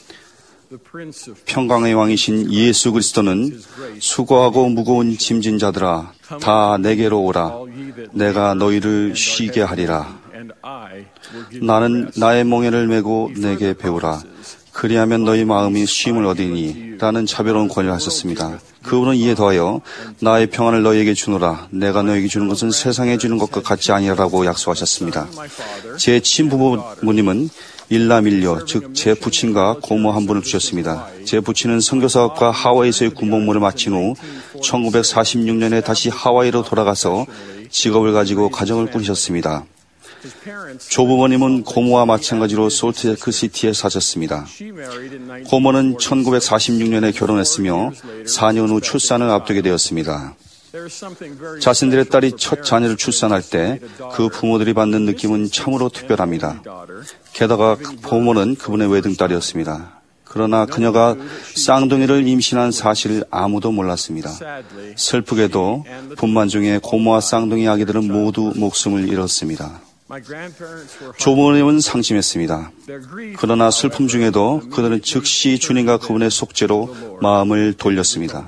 평강의 왕이신 예수 그리스도는 수고하고 무거운 짐진 자들아 다 내게로 오라 내가 너희를 쉬게 하리라. 나는 나의 멍에를 메고 내게 배우라 그리하면 너희 마음이 쉼을 얻으니 라는 자비로운 권유를 하셨습니다. 그분은 이에 더하여 나의 평안을 너희에게 주노라 내가 너희에게 주는 것은 세상에 주는 것과 같지 아니라고 약속하셨습니다. 제 친부모님은 일남일녀, 즉 제 부친과 고모 한 분을 주셨습니다. 제 부친은 선교사업과 하와이에서의 군복무를 마친 후 1946년에 다시 하와이로 돌아가서 직업을 가지고 가정을 꾸리셨습니다. 조부모님은 고모와 마찬가지로 솔트레이크시티에 사셨습니다. 고모는 1946년에 결혼했으며 4년 후 출산을 앞두게 되었습니다. 자신들의 딸이 첫 자녀를 출산할 때 그 부모들이 받는 느낌은 참으로 특별합니다. 게다가 고모는 그분의 외등딸이었습니다. 그러나 그녀가 쌍둥이를 임신한 사실을 아무도 몰랐습니다. 슬프게도 분만 중에 고모와 쌍둥이 아기들은 모두 목숨을 잃었습니다. 조부모님은 상심했습니다. 그러나 슬픔 중에도 그들은 즉시 주님과 그분의 속죄로 마음을 돌렸습니다.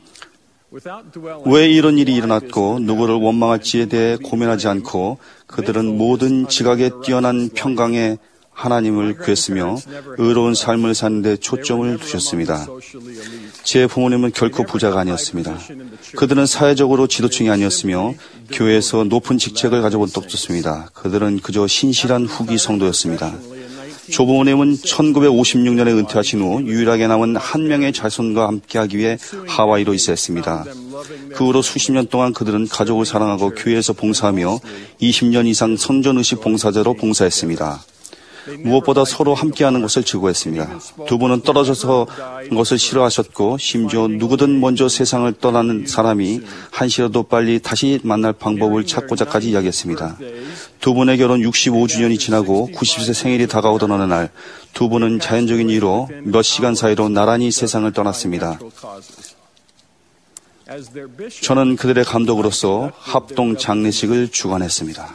왜 이런 일이 일어났고 누구를 원망할지에 대해 고민하지 않고 그들은 모든 지각에 뛰어난 평강의 하나님을 구했으며 의로운 삶을 사는 데 초점을 두셨습니다. 제 부모님은 결코 부자가 아니었습니다. 그들은 사회적으로 지도층이 아니었으며 교회에서 높은 직책을 가져본 적도 없었습니다. 그들은 그저 신실한 후기 성도였습니다. 조부모님은 1956년에 은퇴하신 후 유일하게 남은 한 명의 자손과 함께하기 위해 하와이로 이사했습니다. 그 후로 수십 년 동안 그들은 가족을 사랑하고 교회에서 봉사하며 20년 이상 선전의식 봉사자로 봉사했습니다. 무엇보다 서로 함께하는 것을 즐거워했습니다. 두 분은 떨어져서 것을 싫어하셨고 심지어 누구든 먼저 세상을 떠나는 사람이 한시라도 빨리 다시 만날 방법을 찾고자까지 이야기했습니다. 두 분의 결혼 65주년이 지나고 90세 생일이 다가오던 어느 날 두 분은 자연적인 이유로 몇 시간 사이로 나란히 세상을 떠났습니다. 저는 그들의 감독으로서 합동 장례식을 주관했습니다.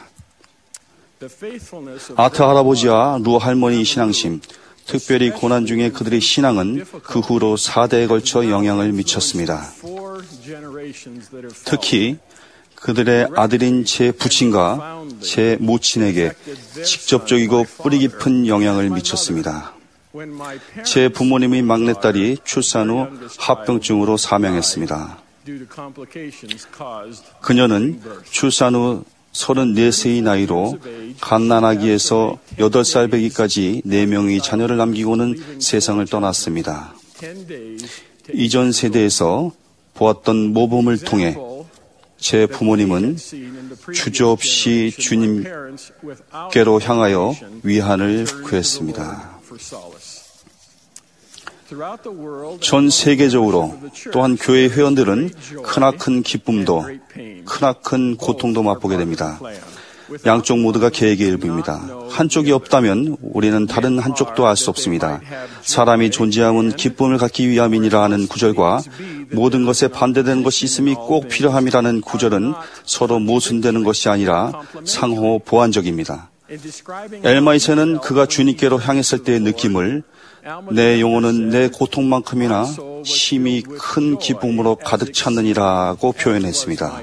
아트 할아버지와 루 할머니의 신앙심, 특별히 고난 중에 그들의 신앙은 그 후로 4대에 걸쳐 영향을 미쳤습니다. 특히 그들의 아들인 제 부친과 제 모친에게 직접적이고 뿌리 깊은 영향을 미쳤습니다. 제 부모님의 막내딸이 출산 후 합병증으로 사망했습니다. 그녀는 출산 후 34세의 나이로 갓난아기에서 8살 배기까지 4명의 자녀를 남기고는 세상을 떠났습니다. 이전 세대에서 보았던 모범을 통해 제 부모님은 주저없이 주님께로 향하여 위안을 구했습니다. 전 세계적으로 또한 교회 회원들은 크나큰 기쁨도 크나큰 고통도 맛보게 됩니다. 양쪽 모두가 계획의 일부입니다. 한쪽이 없다면 우리는 다른 한쪽도 알 수 없습니다. 사람이 존재함은 기쁨을 갖기 위함이니라 하는 구절과 모든 것에 반대되는 것이 있음이 꼭 필요함이라는 구절은 서로 모순되는 것이 아니라 상호 보완적입니다. 엘마이세는 그가 주님께로 향했을 때의 느낌을 내 영혼은 내 고통만큼이나 심히 큰 기쁨으로 가득 찼느니라고 표현했습니다.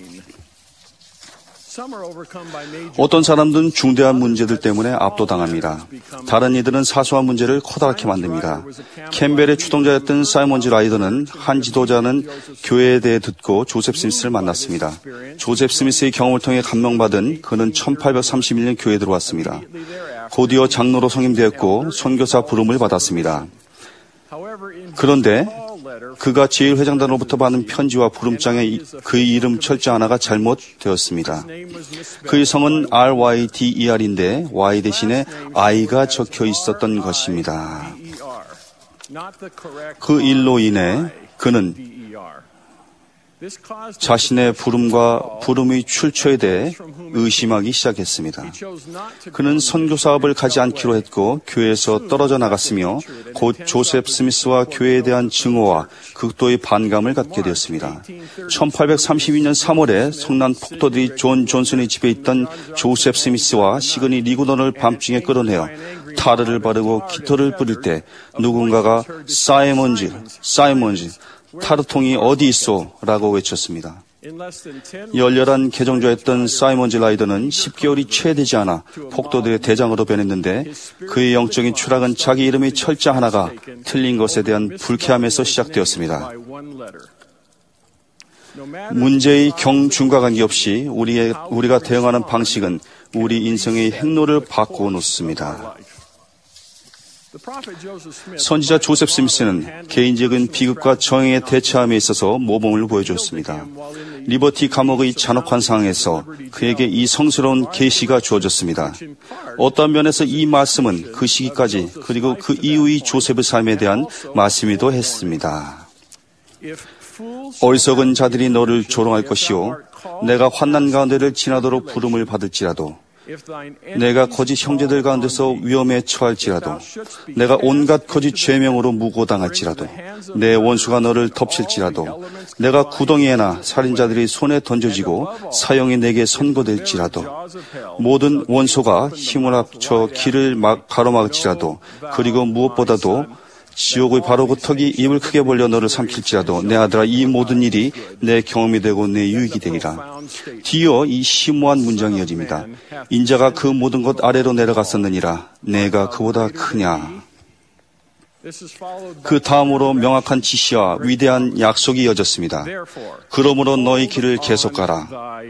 어떤 사람들은 중대한 문제들 때문에 압도당합니다. 다른 이들은 사소한 문제를 커다랗게 만듭니다. 캠벨의 추동자였던 사이먼 G. 라이더는 한 지도자는 교회에 대해 듣고 조셉 스미스를 만났습니다. 조셉 스미스의 경험을 통해 감명받은 그는 1831년 교회에 들어왔습니다. 곧이어 장로로 성임되었고 선교사 부름을 받았습니다. 그런데 그가 제1회장단으로부터 받은 편지와 부름장에 그의 이름 철자 하나가 잘못되었습니다. 그의 성은 RYDER인데 Y 대신에 I가 적혀 있었던 것입니다. 그 일로 인해 그는 자신의 부름의 출처에 대해 의심하기 시작했습니다. 그는 선교 사업을 가지 않기로 했고 교회에서 떨어져 나갔으며 곧 조셉 스미스와 교회에 대한 증오와 극도의 반감을 갖게 되었습니다. 1832년 3월에 성난 폭도들이 존 존슨의 집에 있던 조셉 스미스와 시그니 리구던을 밤중에 끌어내어 타르를 바르고 깃털을 뿌릴 때 누군가가 사이먼즈 타르통이 어디 있어? 라고 외쳤습니다. 열렬한 개종자였던 사이먼즈 라이더는 10개월이 채 되지 않아 폭도들의 대장으로 변했는데 그의 영적인 추락은 자기 이름의 철자 하나가 틀린 것에 대한 불쾌함에서 시작되었습니다. 문제의 경중과 관계없이 우리가 대응하는 방식은 우리 인생의 행로를 바꾸어 놓습니다. 선지자 조셉 스미스는 개인적인 비극과 정의에 대처함에 있어서 모범을 보여줬습니다. 리버티 감옥의 잔혹한 상황에서 그에게 이 성스러운 계시가 주어졌습니다. 어떤 면에서 이 말씀은 그 시기까지 그리고 그 이후의 조셉의 삶에 대한 말씀이기도 했습니다. 어리석은 자들이 너를 조롱할 것이요 내가 환난 가운데를 지나도록 부름을 받을지라도 내가 거짓 형제들 가운데서 위험에 처할지라도 내가 온갖 거짓 죄명으로 무고당할지라도 내 원수가 너를 덮칠지라도 내가 구덩이에나 살인자들이 손에 던져지고 사형이 내게 선고될지라도 모든 원소가 힘을 합쳐 길을 가로막을지라도 그리고 무엇보다도 지옥의 바로 그 턱이 입을 크게 벌려 너를 삼킬지라도 내 아들아 이 모든 일이 내 경험이 되고 내 유익이 되리라. 뒤이어 이 심오한 문장이 이어집니다. 인자가 그 모든 것 아래로 내려갔었느니라. 내가 그보다 크냐. 그 다음으로 명확한 지시와 위대한 약속이 이어졌습니다. 그러므로 너희 길을 계속 가라.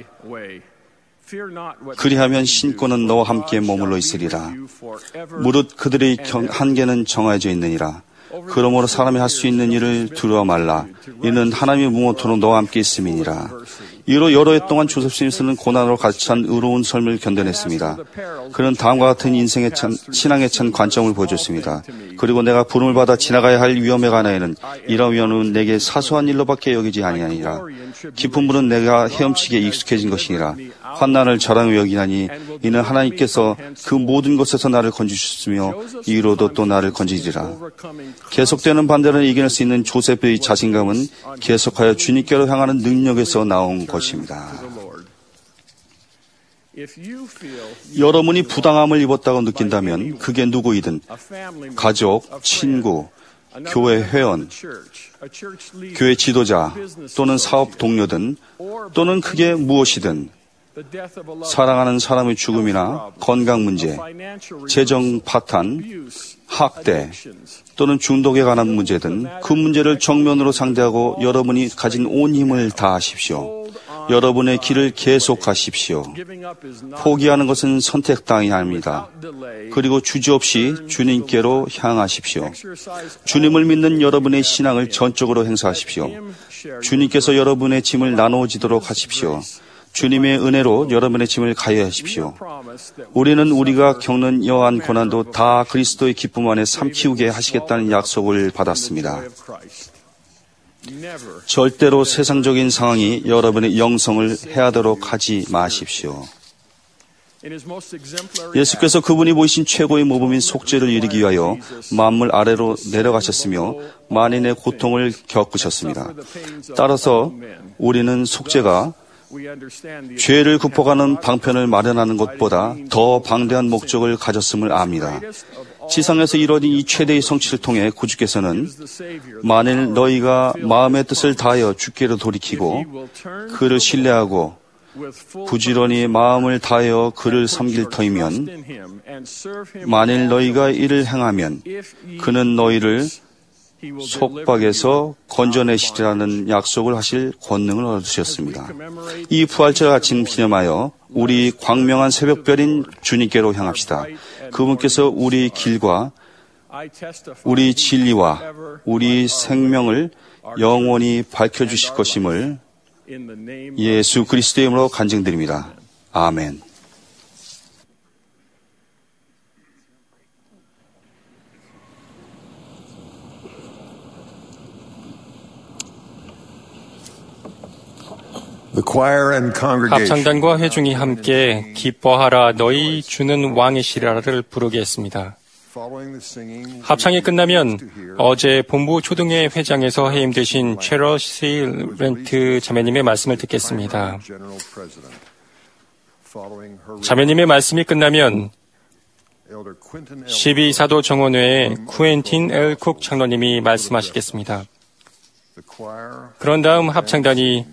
그리하면 신권은 너와 함께 머물러 있으리라. 무릇 그들의 한계는 정해져 있느니라. 그러므로 사람이 할 수 있는 일을 두려워 말라. 이는 하나님의 무모토록 너와 함께 있음이니라. 이로 여러 해 동안 조셉 스미스는 고난으로 가득 찬 의로운 삶을 견뎌냈습니다. 그는 다음과 같은 신앙에 찬 관점을 보여줬습니다. 그리고 내가 부름을 받아 지나가야 할 위험에 관하여는 이런 위험은 내게 사소한 일로밖에 여기지 아니하니라. 깊은 물은 내가 헤엄치기에 익숙해진 것이니라. 환난을 자랑으로 여기나니 이는 하나님께서 그 모든 것에서 나를 건지셨으며 이로도 또 나를 건지리라. 계속되는 반대를 이겨낼 수 있는 조셉의 자신감은 계속하여 주님께로 향하는 능력에서 나온 것입니다. 여러분이 부당함을 입었다고 느낀다면 그게 누구이든 가족, 친구, 교회 회원, 교회 지도자 또는 사업 동료든 또는 그게 무엇이든 사랑하는 사람의 죽음이나 건강 문제, 재정 파탄, 학대 또는 중독에 관한 문제든 그 문제를 정면으로 상대하고 여러분이 가진 온 힘을 다하십시오. 여러분의 길을 계속하십시오. 포기하는 것은 선택당이 아닙니다. 그리고 주저없이 주님께로 향하십시오. 주님을 믿는 여러분의 신앙을 전적으로 행사하십시오. 주님께서 여러분의 짐을 나누어지도록 하십시오. 주님의 은혜로 여러분의 짐을 가해하십시오. 우리는 우리가 겪는 여한 고난도 다 그리스도의 기쁨 안에 삼키우게 하시겠다는 약속을 받았습니다. 절대로 세상적인 상황이 여러분의 영성을 해하도록 하지 마십시오. 예수께서 그분이 보이신 최고의 모범인 속죄를 이루기 위하여 만물 아래로 내려가셨으며 만인의 고통을 겪으셨습니다. 따라서 우리는 속죄가 죄를 극복하는 방편을 마련하는 것보다 더 방대한 목적을 가졌음을 압니다. 지상에서 이루어진 이 최대의 성취를 통해 구주께서는 만일 너희가 마음의 뜻을 다하여 주께로 돌이키고 그를 신뢰하고 부지런히 마음을 다하여 그를 섬길 터이면 만일 너희가 이를 행하면 그는 너희를 속박에서 건져내시리라는 약속을 하실 권능을 얻으셨습니다. 이 부활절 아침 기념하여 우리 광명한 새벽별인 주님께로 향합시다. 그분께서 우리 길과 우리 진리와 우리 생명을 영원히 밝혀주실 것임을 예수 그리스도의 이름으로 간증드립니다. 아멘. 합창단과 회중이 함께 기뻐하라 너희 주는 왕이시라를 부르겠습니다. 합창이 끝나면 어제 본부 초등회 회장에서 해임되신 체러시 렌트 자매님의 말씀을 듣겠습니다. 자매님의 말씀이 끝나면 12사도 정원회의 쿠엔틴 L. 쿡 장로님이 말씀하시겠습니다. 그런 다음 합창단이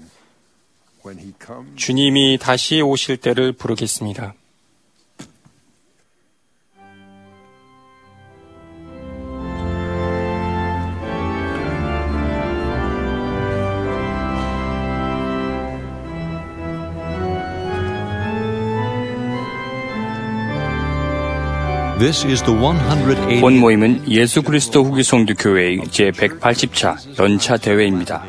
주님이 다시 오실 때를 부르겠습니다. 본 모임은 예수 그리스도 후기 성도 교회의 제180차 연차 대회입니다.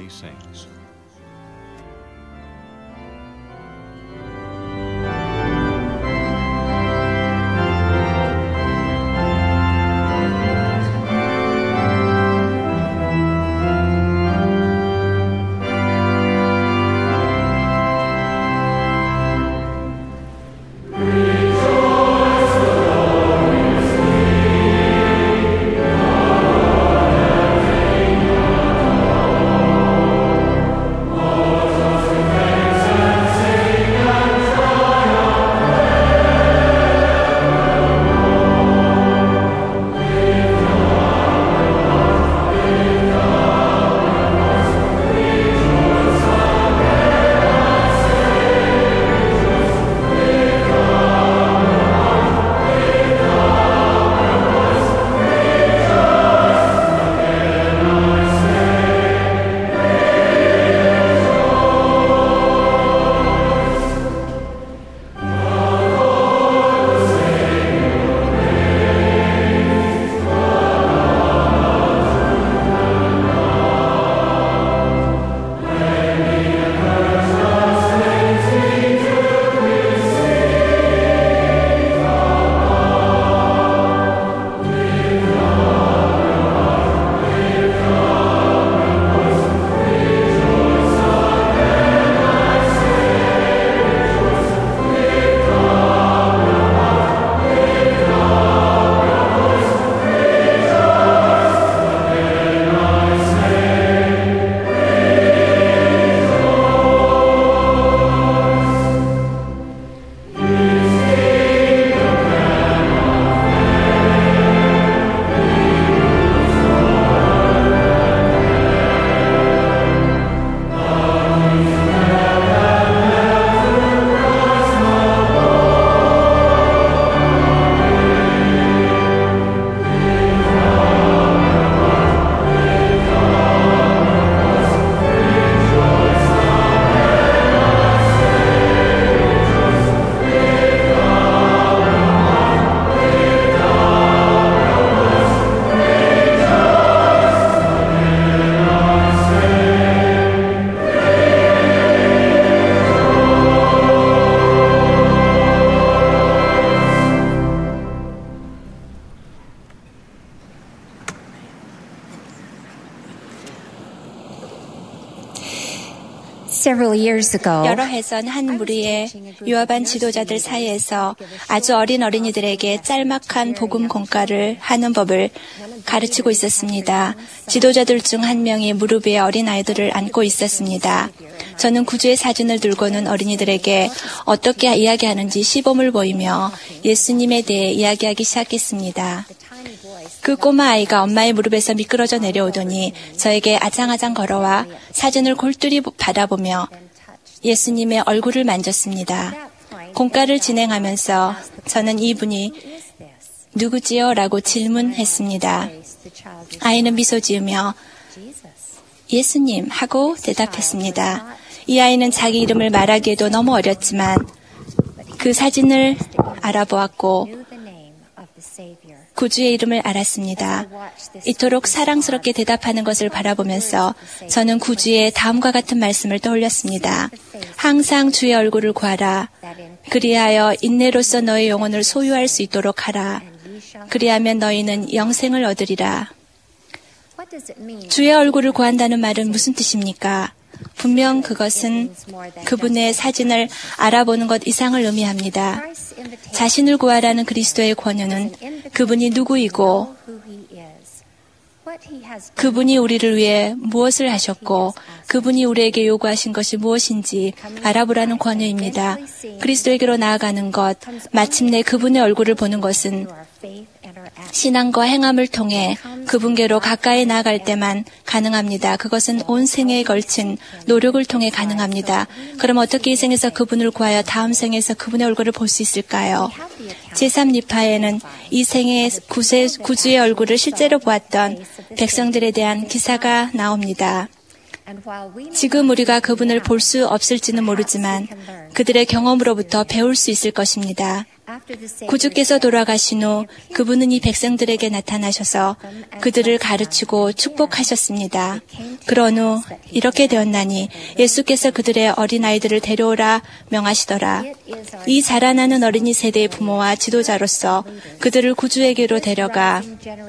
여러 해 전 한 무리의 유아반 지도자들 사이에서 아주 어린 어린이들에게 짤막한 복음 공과를 하는 법을 가르치고 있었습니다. 지도자들 중 한 명이 무릎 위에 어린아이들을 안고 있었습니다. 저는 구주의 사진을 들고는 어린이들에게 어떻게 이야기하는지 시범을 보이며 예수님에 대해 이야기하기 시작했습니다. 그 꼬마 아이가 엄마의 무릎에서 미끄러져 내려오더니 저에게 아장아장 걸어와 사진을 골똘히 바라보며 예수님의 얼굴을 만졌습니다. 공과를 진행하면서 저는 이분이 누구지요? 라고 질문했습니다. 아이는 미소 지으며 예수님 하고 대답했습니다. 이 아이는 자기 이름을 말하기에도 너무 어렸지만 그 사진을 알아보았고 구주의 이름을 알았습니다. 이토록 사랑스럽게 대답하는 것을 바라보면서 저는 구주의 다음과 같은 말씀을 떠올렸습니다. 항상 주의 얼굴을 구하라. 그리하여 인내로서 너의 영혼을 소유할 수 있도록 하라. 그리하면 너희는 영생을 얻으리라. 주의 얼굴을 구한다는 말은 무슨 뜻입니까? 분명 그것은 그분의 사진을 알아보는 것 이상을 의미합니다. 자신을 구하라는 그리스도의 권유는 그분이 누구이고 그분이 우리를 위해 무엇을 하셨고 그분이 우리에게 요구하신 것이 무엇인지 알아보라는 권유입니다. 그리스도에게로 나아가는 것, 마침내 그분의 얼굴을 보는 것은 신앙과 행함을 통해 그분께로 가까이 나아갈 때만 가능합니다. 그것은 온 생애에 걸친 노력을 통해 가능합니다. 그럼 어떻게 이 생에서 그분을 구하여 다음 생에서 그분의 얼굴을 볼 수 있을까요? 제3니파에는 이 생의 구주의 얼굴을 실제로 보았던 백성들에 대한 기사가 나옵니다. 지금 우리가 그분을 볼 수 없을지는 모르지만 그들의 경험으로부터 배울 수 있을 것입니다. 구주께서 돌아가신 후 그분은 이 백성들에게 나타나셔서 그들을 가르치고 축복하셨습니다. 그런 후 이렇게 되었나니 예수께서 그들의 어린아이들을 데려오라 명하시더라. 이 자라나는 어린이 세대의 부모와 지도자로서 그들을 구주에게로 데려가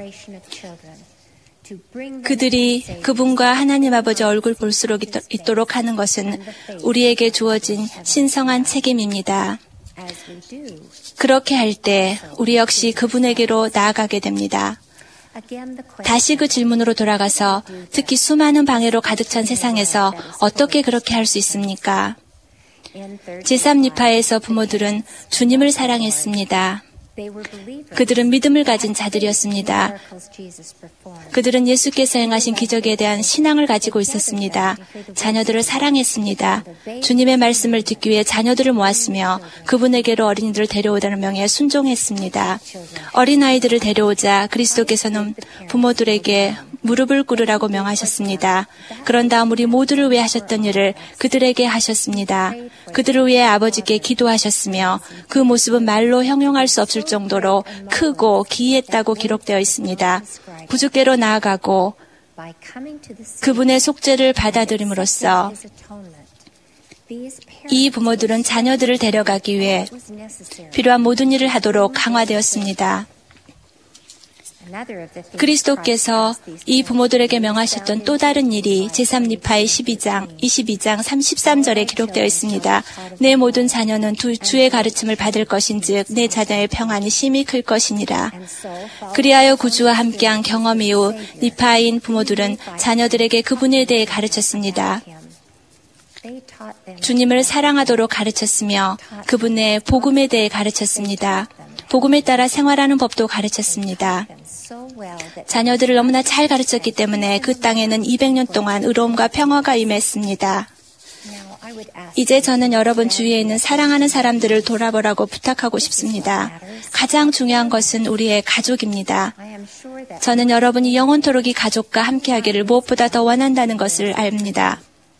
그들이 그분과 하나님 아버지 얼굴 볼 수 있도록 하는 것은 우리에게 주어진 신성한 책임입니다. 그렇게 할 때 우리 역시 그분에게로 나아가게 됩니다. 다시 그 질문으로 돌아가서 특히 수많은 방해로 가득 찬 세상에서 어떻게 그렇게 할 수 있습니까? 제3니파에서 부모들은 주님을 사랑했습니다. 그들은 믿음을 가진 자들이었습니다. 그들은 예수께서 행하신 기적에 대한 신앙을 가지고 있었습니다. 자녀들을 사랑했습니다. 주님의 말씀을 듣기 위해 자녀들을 모았으며 그분에게로 어린이들을 데려오라는 명에 순종했습니다. 어린아이들을 데려오자 그리스도께서는 부모들에게 무릎을 꿇으라고 명하셨습니다. 그런 다음 우리 모두를 위해 하셨던 일을 그들에게 하셨습니다. 그들을 위해 아버지께 기도하셨으며 그 모습은 말로 형용할 수 없을 정도로 크고 기이했다고 기록되어 있습니다. 구주께로 나아가고 그분의 속죄를 받아들임으로써 이 부모들은 자녀들을 데려가기 위해 필요한 모든 일을 하도록 강화되었습니다. 그리스도께서 이 부모들에게 명하셨던 또 다른 일이 제3니파의 22장 33절에 기록되어 있습니다. 내 모든 자녀는 주의 가르침을 받을 것인즉 내 자녀의 평안이 심히 클 것이니라. 그리하여 구주와 함께한 경험 이후 니파인 부모들은 자녀들에게 그분에 대해 가르쳤습니다. 주님을 사랑하도록 가르쳤으며 그분의 복음에 대해 가르쳤습니다. 복음에 따라 생활하는 법도 가르쳤습니다. 자녀들을 너무나 잘 가르쳤기 때문에 그 땅에는 200년 동안 의로움과 평화가 임했습니다. 이제 저는 여러분 주위에 있는 사랑하는 사람들을 돌아보라고 부탁하고 싶습니다. 가장 중요한 것은 우리의 가족입니다. 저는 여러분이 영원토록 이 가족과 함께하기를 무엇보다 더 원한다는 것을 압니다.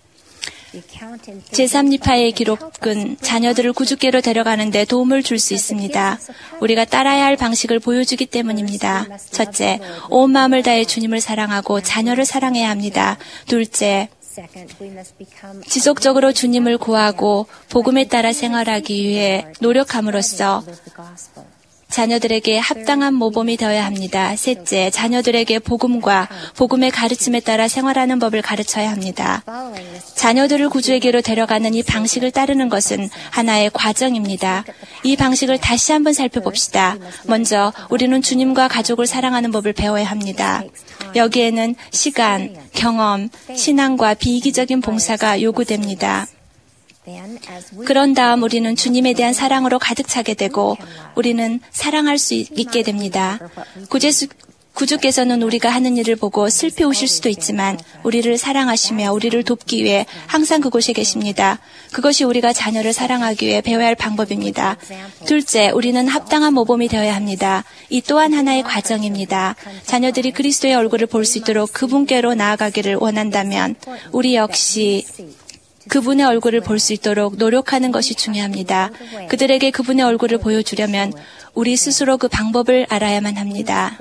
제3니파의 기록은 자녀들을 구주께로 데려가는 데 도움을 줄 수 있습니다. 우리가 따라야 할 방식을 보여주기 때문입니다. 첫째, 온 마음을 다해 주님을 사랑하고 자녀를 사랑해야 합니다. 둘째, 지속적으로 주님을 구하고 복음에 따라 생활하기 위해 노력함으로써 자녀들에게 합당한 모범이 되어야 합니다. 셋째, 자녀들에게 복음과 복음의 가르침에 따라 생활하는 법을 가르쳐야 합니다. 자녀들을 구주에게로 데려가는 이 방식을 따르는 것은 하나의 과정입니다. 이 방식을 다시 한번 살펴봅시다. 먼저 우리는 주님과 가족을 사랑하는 법을 배워야 합니다. 여기에는 시간, 경험, 신앙과 비이기적인 봉사가 요구됩니다. 그런 다음 우리는 주님에 대한 사랑으로 가득 차게 되고 우리는 사랑할 수 있게 됩니다. 구주께서는 우리가 하는 일을 보고 슬퍼오실 수도 있지만 우리를 사랑하시며 우리를 돕기 위해 항상 그곳에 계십니다. 그것이 우리가 자녀를 사랑하기 위해 배워야 할 방법입니다. 둘째, 우리는 합당한 모범이 되어야 합니다. 이 또한 하나의 과정입니다. 자녀들이 그리스도의 얼굴을 볼 수 있도록 그분께로 나아가기를 원한다면 우리 역시 그분의 얼굴을 볼 수 있도록 노력하는 것이 중요합니다. 그들에게 그분의 얼굴을 보여주려면 우리 스스로 그 방법을 알아야만 합니다.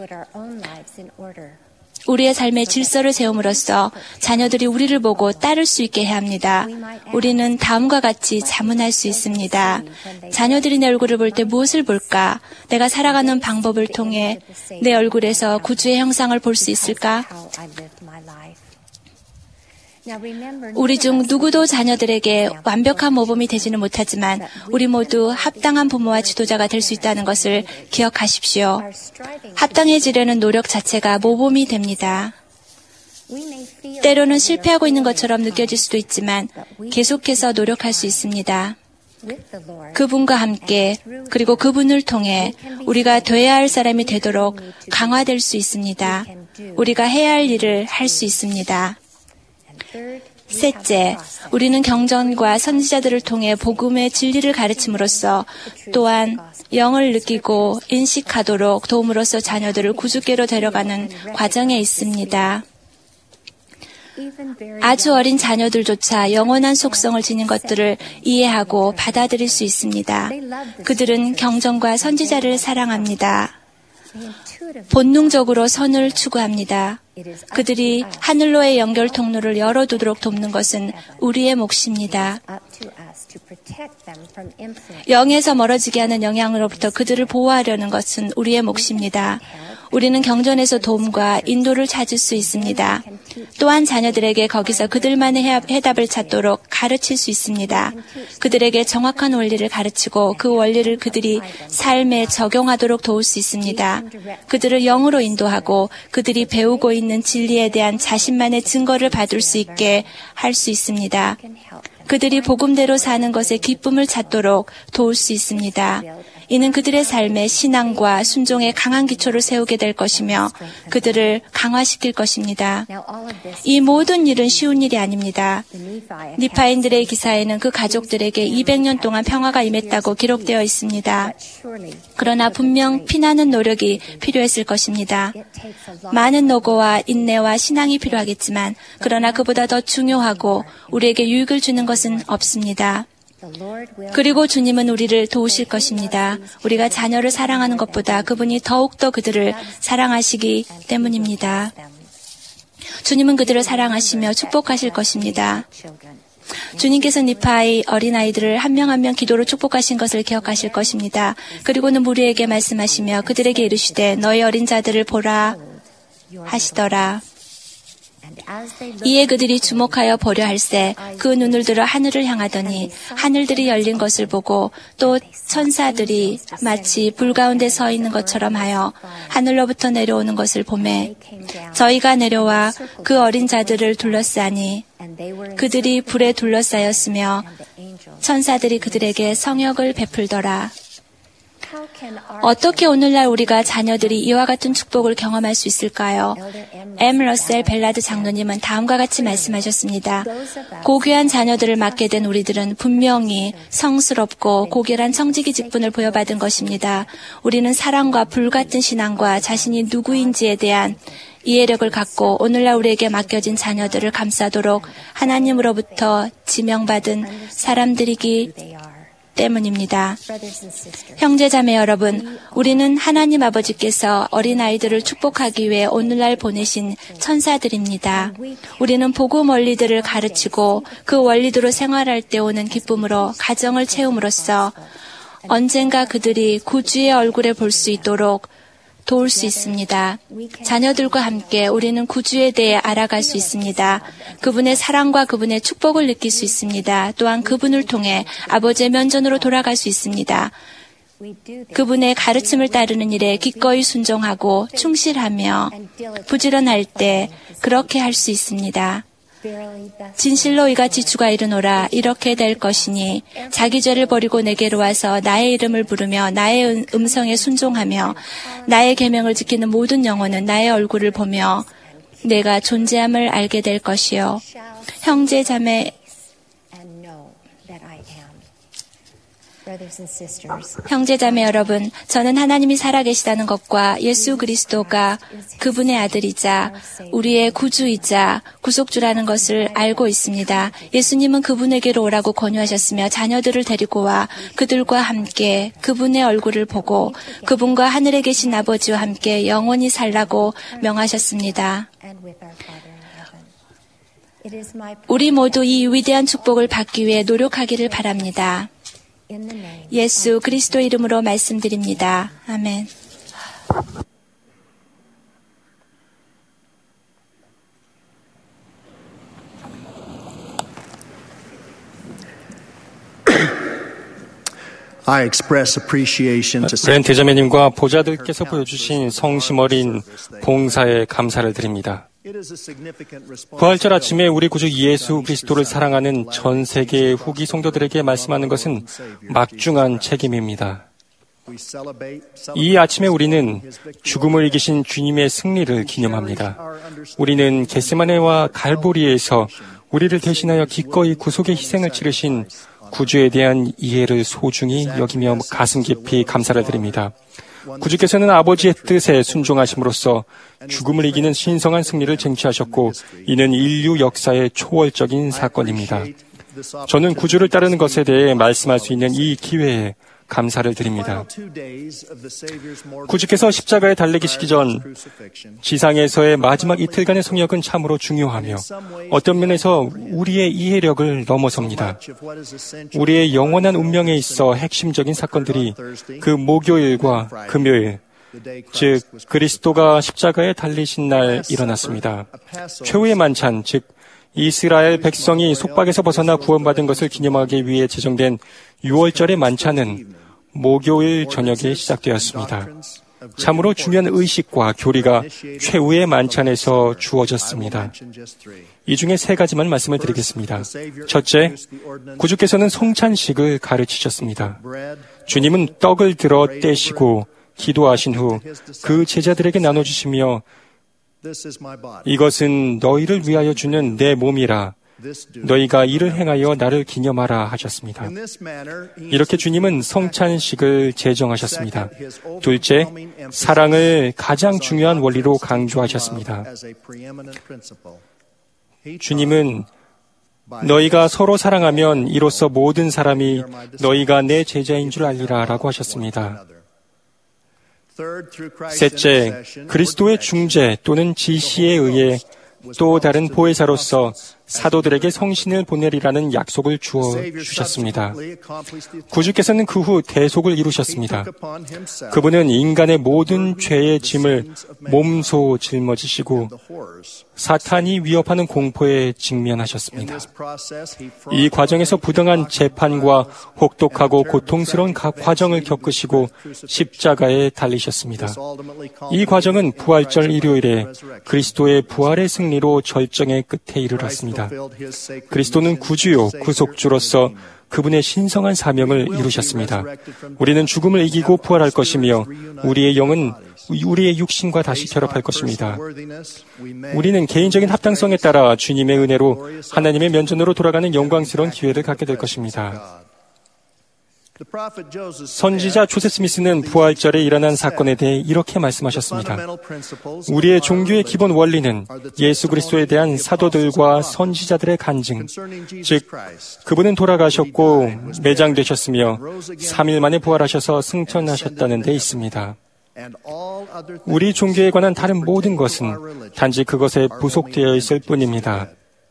우리의 삶의 질서를 세움으로써 자녀들이 우리를 보고 따를 수 있게 해야 합니다. 우리는 다음과 같이 자문할 수 있습니다. 자녀들이 내 얼굴을 볼 때 무엇을 볼까? 내가 살아가는 방법을 통해 내 얼굴에서 구주의 형상을 볼 수 있을까? 우리 중 누구도 자녀들에게 완벽한 모범이 되지는 못하지만 우리 모두 합당한 부모와 지도자가 될 수 있다는 것을 기억하십시오. 합당해지려는 노력 자체가 모범이 됩니다. 때로는 실패하고 있는 것처럼 느껴질 수도 있지만 계속해서 노력할 수 있습니다. 그분과 함께 그리고 그분을 통해 우리가 돼야 할 사람이 되도록 강화될 수 있습니다. 우리가 해야 할 일을 할 수 있습니다. 셋째, 우리는 경전과 선지자들을 통해 복음의 진리를 가르침으로써 또한 영을 느끼고 인식하도록 도움으로써 자녀들을 구주께로 데려가는 과정에 있습니다. 아주 어린 자녀들조차 영원한 속성을 지닌 것들을 이해하고 받아들일 수 있습니다. 그들은 경전과 선지자를 사랑합니다. 본능적으로 선을 추구합니다. 그들이 하늘로의 연결 통로를 열어두도록 돕는 것은 우리의 몫입니다. 영에서 멀어지게 하는 영향으로부터 그들을 보호하려는 것은 우리의 몫입니다. 우리는 경전에서 도움과 인도를 찾을 수 있습니다. 또한 자녀들에게 거기서 그들만의 해답을 찾도록 가르칠 수 있습니다. 그들에게 정확한 원리를 가르치고 그 원리를 그들이 삶에 적용하도록 도울 수 있습니다. 그들을 영으로 인도하고 그들이 배우고 있는 진리에 대한 자신만의 증거를 받을 수 있게 할 수 있습니다. 그들이 복음대로 사는 것에 기쁨을 찾도록 도울 수 있습니다. 이는 그들의 삶에 신앙과 순종의 강한 기초를 세우게 될 것이며 그들을 강화시킬 것입니다. 이 모든 일은 쉬운 일이 아닙니다. 니파인들의 기사에는 그 가족들에게 200년 동안 평화가 임했다고 기록되어 있습니다. 그러나 분명 피나는 노력이 필요했을 것입니다. 많은 노고와 인내와 신앙이 필요하겠지만 그러나 그보다 더 중요하고 우리에게 유익을 주는 것은 없습니다. 그리고 주님은 우리를 도우실 것입니다. 우리가 자녀를 사랑하는 것보다 그분이 더욱더 그들을 사랑하시기 때문입니다. 주님은 그들을 사랑하시며 축복하실 것입니다. 주님께서 니파의 어린아이들을 한 명 한 명 기도로 축복하신 것을 기억하실 것입니다. 그리고는 무리에게 말씀하시며 그들에게 이르시되 너희 어린 자들을 보라 하시더라. 이에 그들이 주목하여 보려 할새 그 눈을 들어 하늘을 향하더니 하늘들이 열린 것을 보고 또 천사들이 마치 불 가운데 서 있는 것처럼 하여 하늘로부터 내려오는 것을 보매 저희가 내려와 그 어린 자들을 둘러싸니 그들이 불에 둘러싸였으며 천사들이 그들에게 성역을 베풀더라. 어떻게 오늘날 우리가 자녀들이 이와 같은 축복을 경험할 수 있을까요? M. 러셀 벨라드 장로님은 다음과 같이 말씀하셨습니다. 고귀한 자녀들을 맡게 된 우리들은 분명히 성스럽고 고결한 청지기 직분을 부여받은 것입니다. 우리는 사랑과 불같은 신앙과 자신이 누구인지에 대한 이해력을 갖고 오늘날 우리에게 맡겨진 자녀들을 감싸도록 하나님으로부터 지명받은 사람들이기 때문입니다. 형제자매 여러분, 우리는 하나님 아버지께서 어린아이들을 축복하기 위해 오늘날 보내신 천사들입니다. 우리는 복음 원리들을 가르치고 그 원리대로 생활할 때 오는 기쁨으로 가정을 채움으로써 언젠가 그들이 구주의 얼굴에 볼 수 있도록 도울 수 있습니다. 자녀들과 함께 우리는 구주에 대해 알아갈 수 있습니다. 그분의 사랑과 그분의 축복을 느낄 수 있습니다. 또한 그분을 통해 아버지의 면전으로 돌아갈 수 있습니다. 그분의 가르침을 따르는 일에 기꺼이 순종하고 충실하며 부지런할 때 그렇게 할 수 있습니다. 진실로 이같이 주가 이르노라 이렇게 될 것이니 자기 죄를 버리고 내게로 와서 나의 이름을 부르며 나의 음성에 순종하며 나의 계명을 지키는 모든 영혼은 나의 얼굴을 보며 내가 존재함을 알게 될 것이요. 형제 자매 여러분, 저는 하나님이 살아계시다는 것과 예수 그리스도가 그분의 아들이자 우리의 구주이자 구속주라는 것을 알고 있습니다. 예수님은 그분에게로 오라고 권유하셨으며 자녀들을 데리고 와 그들과 함께 그분의 얼굴을 보고 그분과 하늘에 계신 아버지와 함께 영원히 살라고 명하셨습니다. 우리 모두 이 위대한 축복을 받기 위해 노력하기를 바랍니다. 예수 그리스도 이름으로 말씀드립니다. 아멘. 렌트 자매님과 보좌들께서 보여주신 성심 어린 봉사에 감사를 드립니다. 부활절 아침에 우리 구주 예수 그리스도를 사랑하는 전 세계의 후기 성도들에게 말씀하는 것은 막중한 책임입니다. 이 아침에 우리는 죽음을 이기신 주님의 승리를 기념합니다. 우리는 겟세마네와 갈보리에서 우리를 대신하여 기꺼이 구속의 희생을 치르신 구주에 대한 이해를 소중히 여기며 가슴 깊이 감사를 드립니다. 구주께서는 아버지의 뜻에 순종하심으로써 죽음을 이기는 신성한 승리를 쟁취하셨고 이는 인류 역사의 초월적인 사건입니다. 저는 구주를 따르는 것에 대해 말씀할 수 있는 이 기회에 감사를 드립니다. 구주께서 십자가에 달리시기 전 지상에서의 마지막 이틀간의 성역은 참으로 중요하며 어떤 면에서 우리의 이해력을 넘어섭니다. 우리의 영원한 운명에 있어 핵심적인 사건들이 그 목요일과 금요일, 즉 그리스도가 십자가에 달리신 날 일어났습니다. 최후의 만찬, 즉 이스라엘 백성이 속박에서 벗어나 구원받은 것을 기념하기 위해 제정된 6월절의 만찬은 목요일 저녁에 시작되었습니다. 참으로 중요한 의식과 교리가 최후의 만찬에서 주어졌습니다. 이 중에 세 가지만 말씀을 드리겠습니다. 첫째, 구주께서는 성찬식을 가르치셨습니다. 주님은 떡을 들어 떼시고 기도하신 후 그 제자들에게 나눠주시며 이것은 너희를 위하여 주는 내 몸이라 너희가 이를 행하여 나를 기념하라 하셨습니다. 이렇게 주님은 성찬식을 제정하셨습니다. 둘째, 사랑을 가장 중요한 원리로 강조하셨습니다. 주님은 너희가 서로 사랑하면 이로써 모든 사람이 너희가 내 제자인 줄 알리라 라고 하셨습니다. 셋째, 그리스도의 중재 또는 지시에 의해 또 다른 보혜사로서 사도들에게 성신을 보내리라는 약속을 주셨습니다. 구주께서는 그 후 대속을 이루셨습니다. 그분은 인간의 모든 죄의 짐을 몸소 짊어지시고 사탄이 위협하는 공포에 직면하셨습니다. 이 과정에서 부당한 재판과 혹독하고 고통스러운 각 과정을 겪으시고 십자가에 달리셨습니다. 이 과정은 부활절 일요일에 그리스도의 부활의 승리로 절정의 끝에 이르렀습니다. 그리스도는 구주요, 구속주로서 그분의 신성한 사명을 이루셨습니다. 우리는 죽음을 이기고 부활할 것이며 우리의 영은 우리의 육신과 다시 결합할 것입니다. 우리는 개인적인 합당성에 따라 주님의 은혜로 하나님의 면전으로 돌아가는 영광스러운 기회를 갖게 될 것입니다. 선지자 조셉 스미스는 부활절에 일어난 사건에 대해 이렇게 말씀하셨습니다. 우리의 종교의 기본 원리는 예수 그리스도에 대한 사도들과 선지자들의 간증, 즉 그분은 돌아가셨고 매장되셨으며 3일 만에 부활하셔서 승천하셨다는 데 있습니다. 우리 종교에 관한 다른 모든 것은 단지 그것에 부속되어 있을 뿐입니다.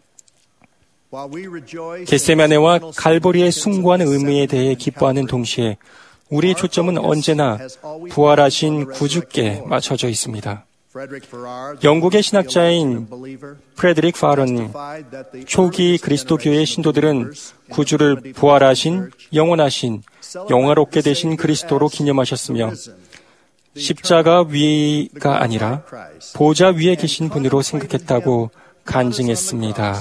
겟세마네와 갈보리의 숭고한 의미에 대해 기뻐하는 동시에 우리의 초점은 언제나 부활하신 구주께 맞춰져 있습니다. 영국의 신학자인 프레드릭 파런 초기 그리스도교의 신도들은 구주를 부활하신, 영원하신, 영화롭게 되신 그리스도로 기념하셨으며 십자가 위가 아니라 보좌 위에 계신 분으로 생각했다고 간증했습니다.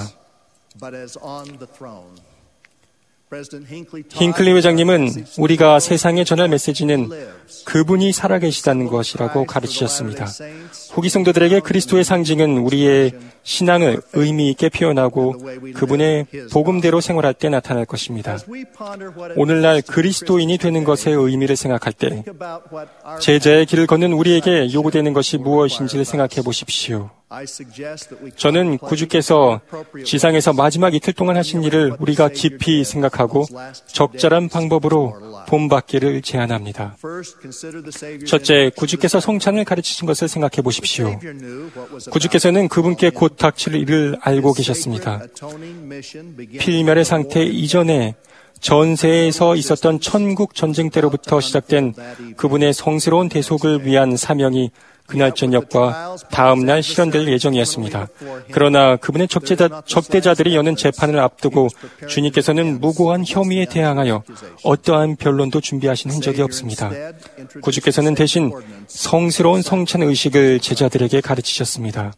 힝클리 회장님은 우리가 세상에 전할 메시지는 그분이 살아계시다는 것이라고 가르치셨습니다. 후기 성도들에게 그리스도의 상징은 우리의 신앙을 의미 있게 표현하고 그분의 복음대로 생활할 때 나타날 것입니다. 오늘날 그리스도인이 되는 것의 의미를 생각할 때 제자의 길을 걷는 우리에게 요구되는 것이 무엇인지를 생각해 보십시오. 저는 구주께서 지상에서 마지막 이틀 동안 하신 일을 우리가 깊이 생각하고 적절한 방법으로 본받기를 제안합니다. 첫째, 구주께서 성찬을 가르치신 것을 생각해 보십시오. 구주께서는 그분께 곧 닥칠 일을 알고 계셨습니다. 필멸의 상태 이전에 전세에서 있었던 천국 전쟁 때로부터 시작된 그분의 성스러운 대속을 위한 사명이 그날 저녁과 다음 날 실현될 예정이었습니다. 그러나 그분의 적대자들이 여는 재판을 앞두고 주님께서는 무고한 혐의에 대항하여 어떠한 변론도 준비하신 흔적이 없습니다. 구주께서는 대신 성스러운 성찬 의식을 제자들에게 가르치셨습니다.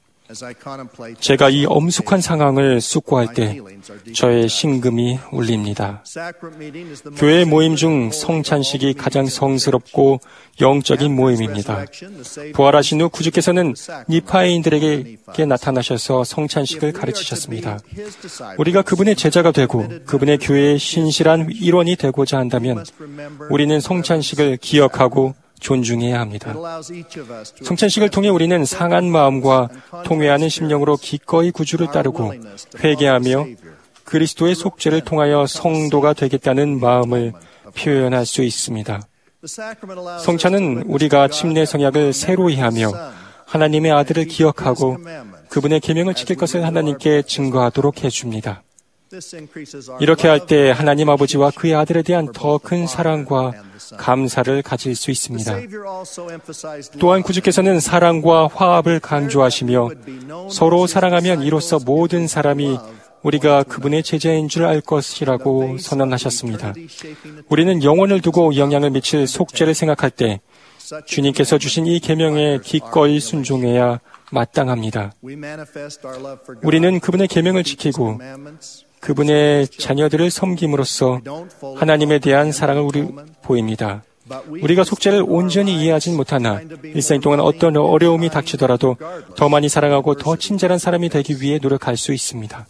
제가 이 엄숙한 상황을 숙고할 때 저의 심금이 울립니다. 교회 모임 중 성찬식이 가장 성스럽고 영적인 모임입니다. 부활하신 후 구주께서는 니파에인들에게 나타나셔서 성찬식을 가르치셨습니다. 우리가 그분의 제자가 되고 그분의 교회의 신실한 일원이 되고자 한다면 우리는 성찬식을 기억하고 존중해야 합니다. 성찬식을 통해 우리는 상한 마음과 통회하는 심령으로 기꺼이 구주를 따르고 회개하며 그리스도의 속죄를 통하여 성도가 되겠다는 마음을 표현할 수 있습니다. 성찬은 우리가 침례 성약을 새로이 하며 하나님의 아들을 기억하고 그분의 계명을 지킬 것을 하나님께 증거하도록 해줍니다. 이렇게 할 때 하나님 아버지와 그의 아들에 대한 더 큰 사랑과 감사를 가질 수 있습니다. 또한 구주께서는 사랑과 화합을 강조하시며 서로 사랑하면 이로써 모든 사람이 우리가 그분의 제자인 줄 알 것이라고 선언하셨습니다. 우리는 영혼을 두고 영향을 미칠 속죄를 생각할 때 주님께서 주신 이 계명에 기꺼이 순종해야 마땅합니다. 우리는 그분의 계명을 지키고 그분의 자녀들을 섬김으로써 하나님에 대한 사랑을 보입니다. 우리가 속죄를 온전히 이해하진 못하나 일생 동안 어떤 어려움이 닥치더라도 더 많이 사랑하고 더 친절한 사람이 되기 위해 노력할 수 있습니다.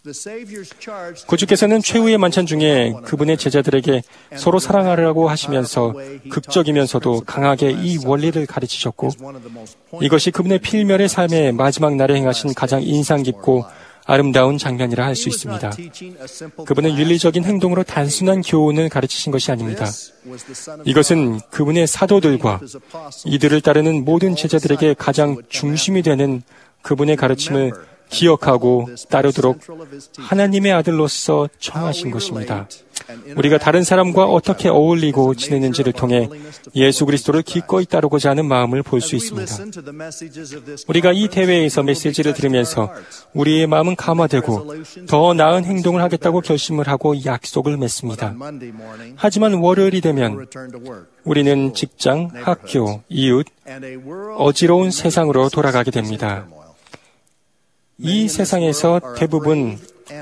구주께서는 최후의 만찬 중에 그분의 제자들에게 서로 사랑하라고 하시면서 극적이면서도 강하게 이 원리를 가르치셨고 이것이 그분의 필멸의 삶의 마지막 날에 행하신 가장 인상 깊고 아름다운 장면이라 할 수 있습니다. 그분은 윤리적인 행동으로 단순한 교훈을 가르치신 것이 아닙니다. 이것은 그분의 사도들과 이들을 따르는 모든 제자들에게 가장 중심이 되는 그분의 가르침을 기억하고 따르도록 하나님의 아들로서 청하신 것입니다. 우리가 다른 사람과 어떻게 어울리고 지내는지를 통해 예수 그리스도를 기꺼이 따르고자 하는 마음을 볼 수 있습니다. 우리가 이 대회에서 메시지를 들으면서 우리의 마음은 감화되고 더 나은 행동을 하겠다고 결심을 하고 약속을 맺습니다. 하지만 월요일이 되면 우리는 직장, 학교, 이웃, 어지러운 세상으로 돌아가게 됩니다. 이 세상에서 대부분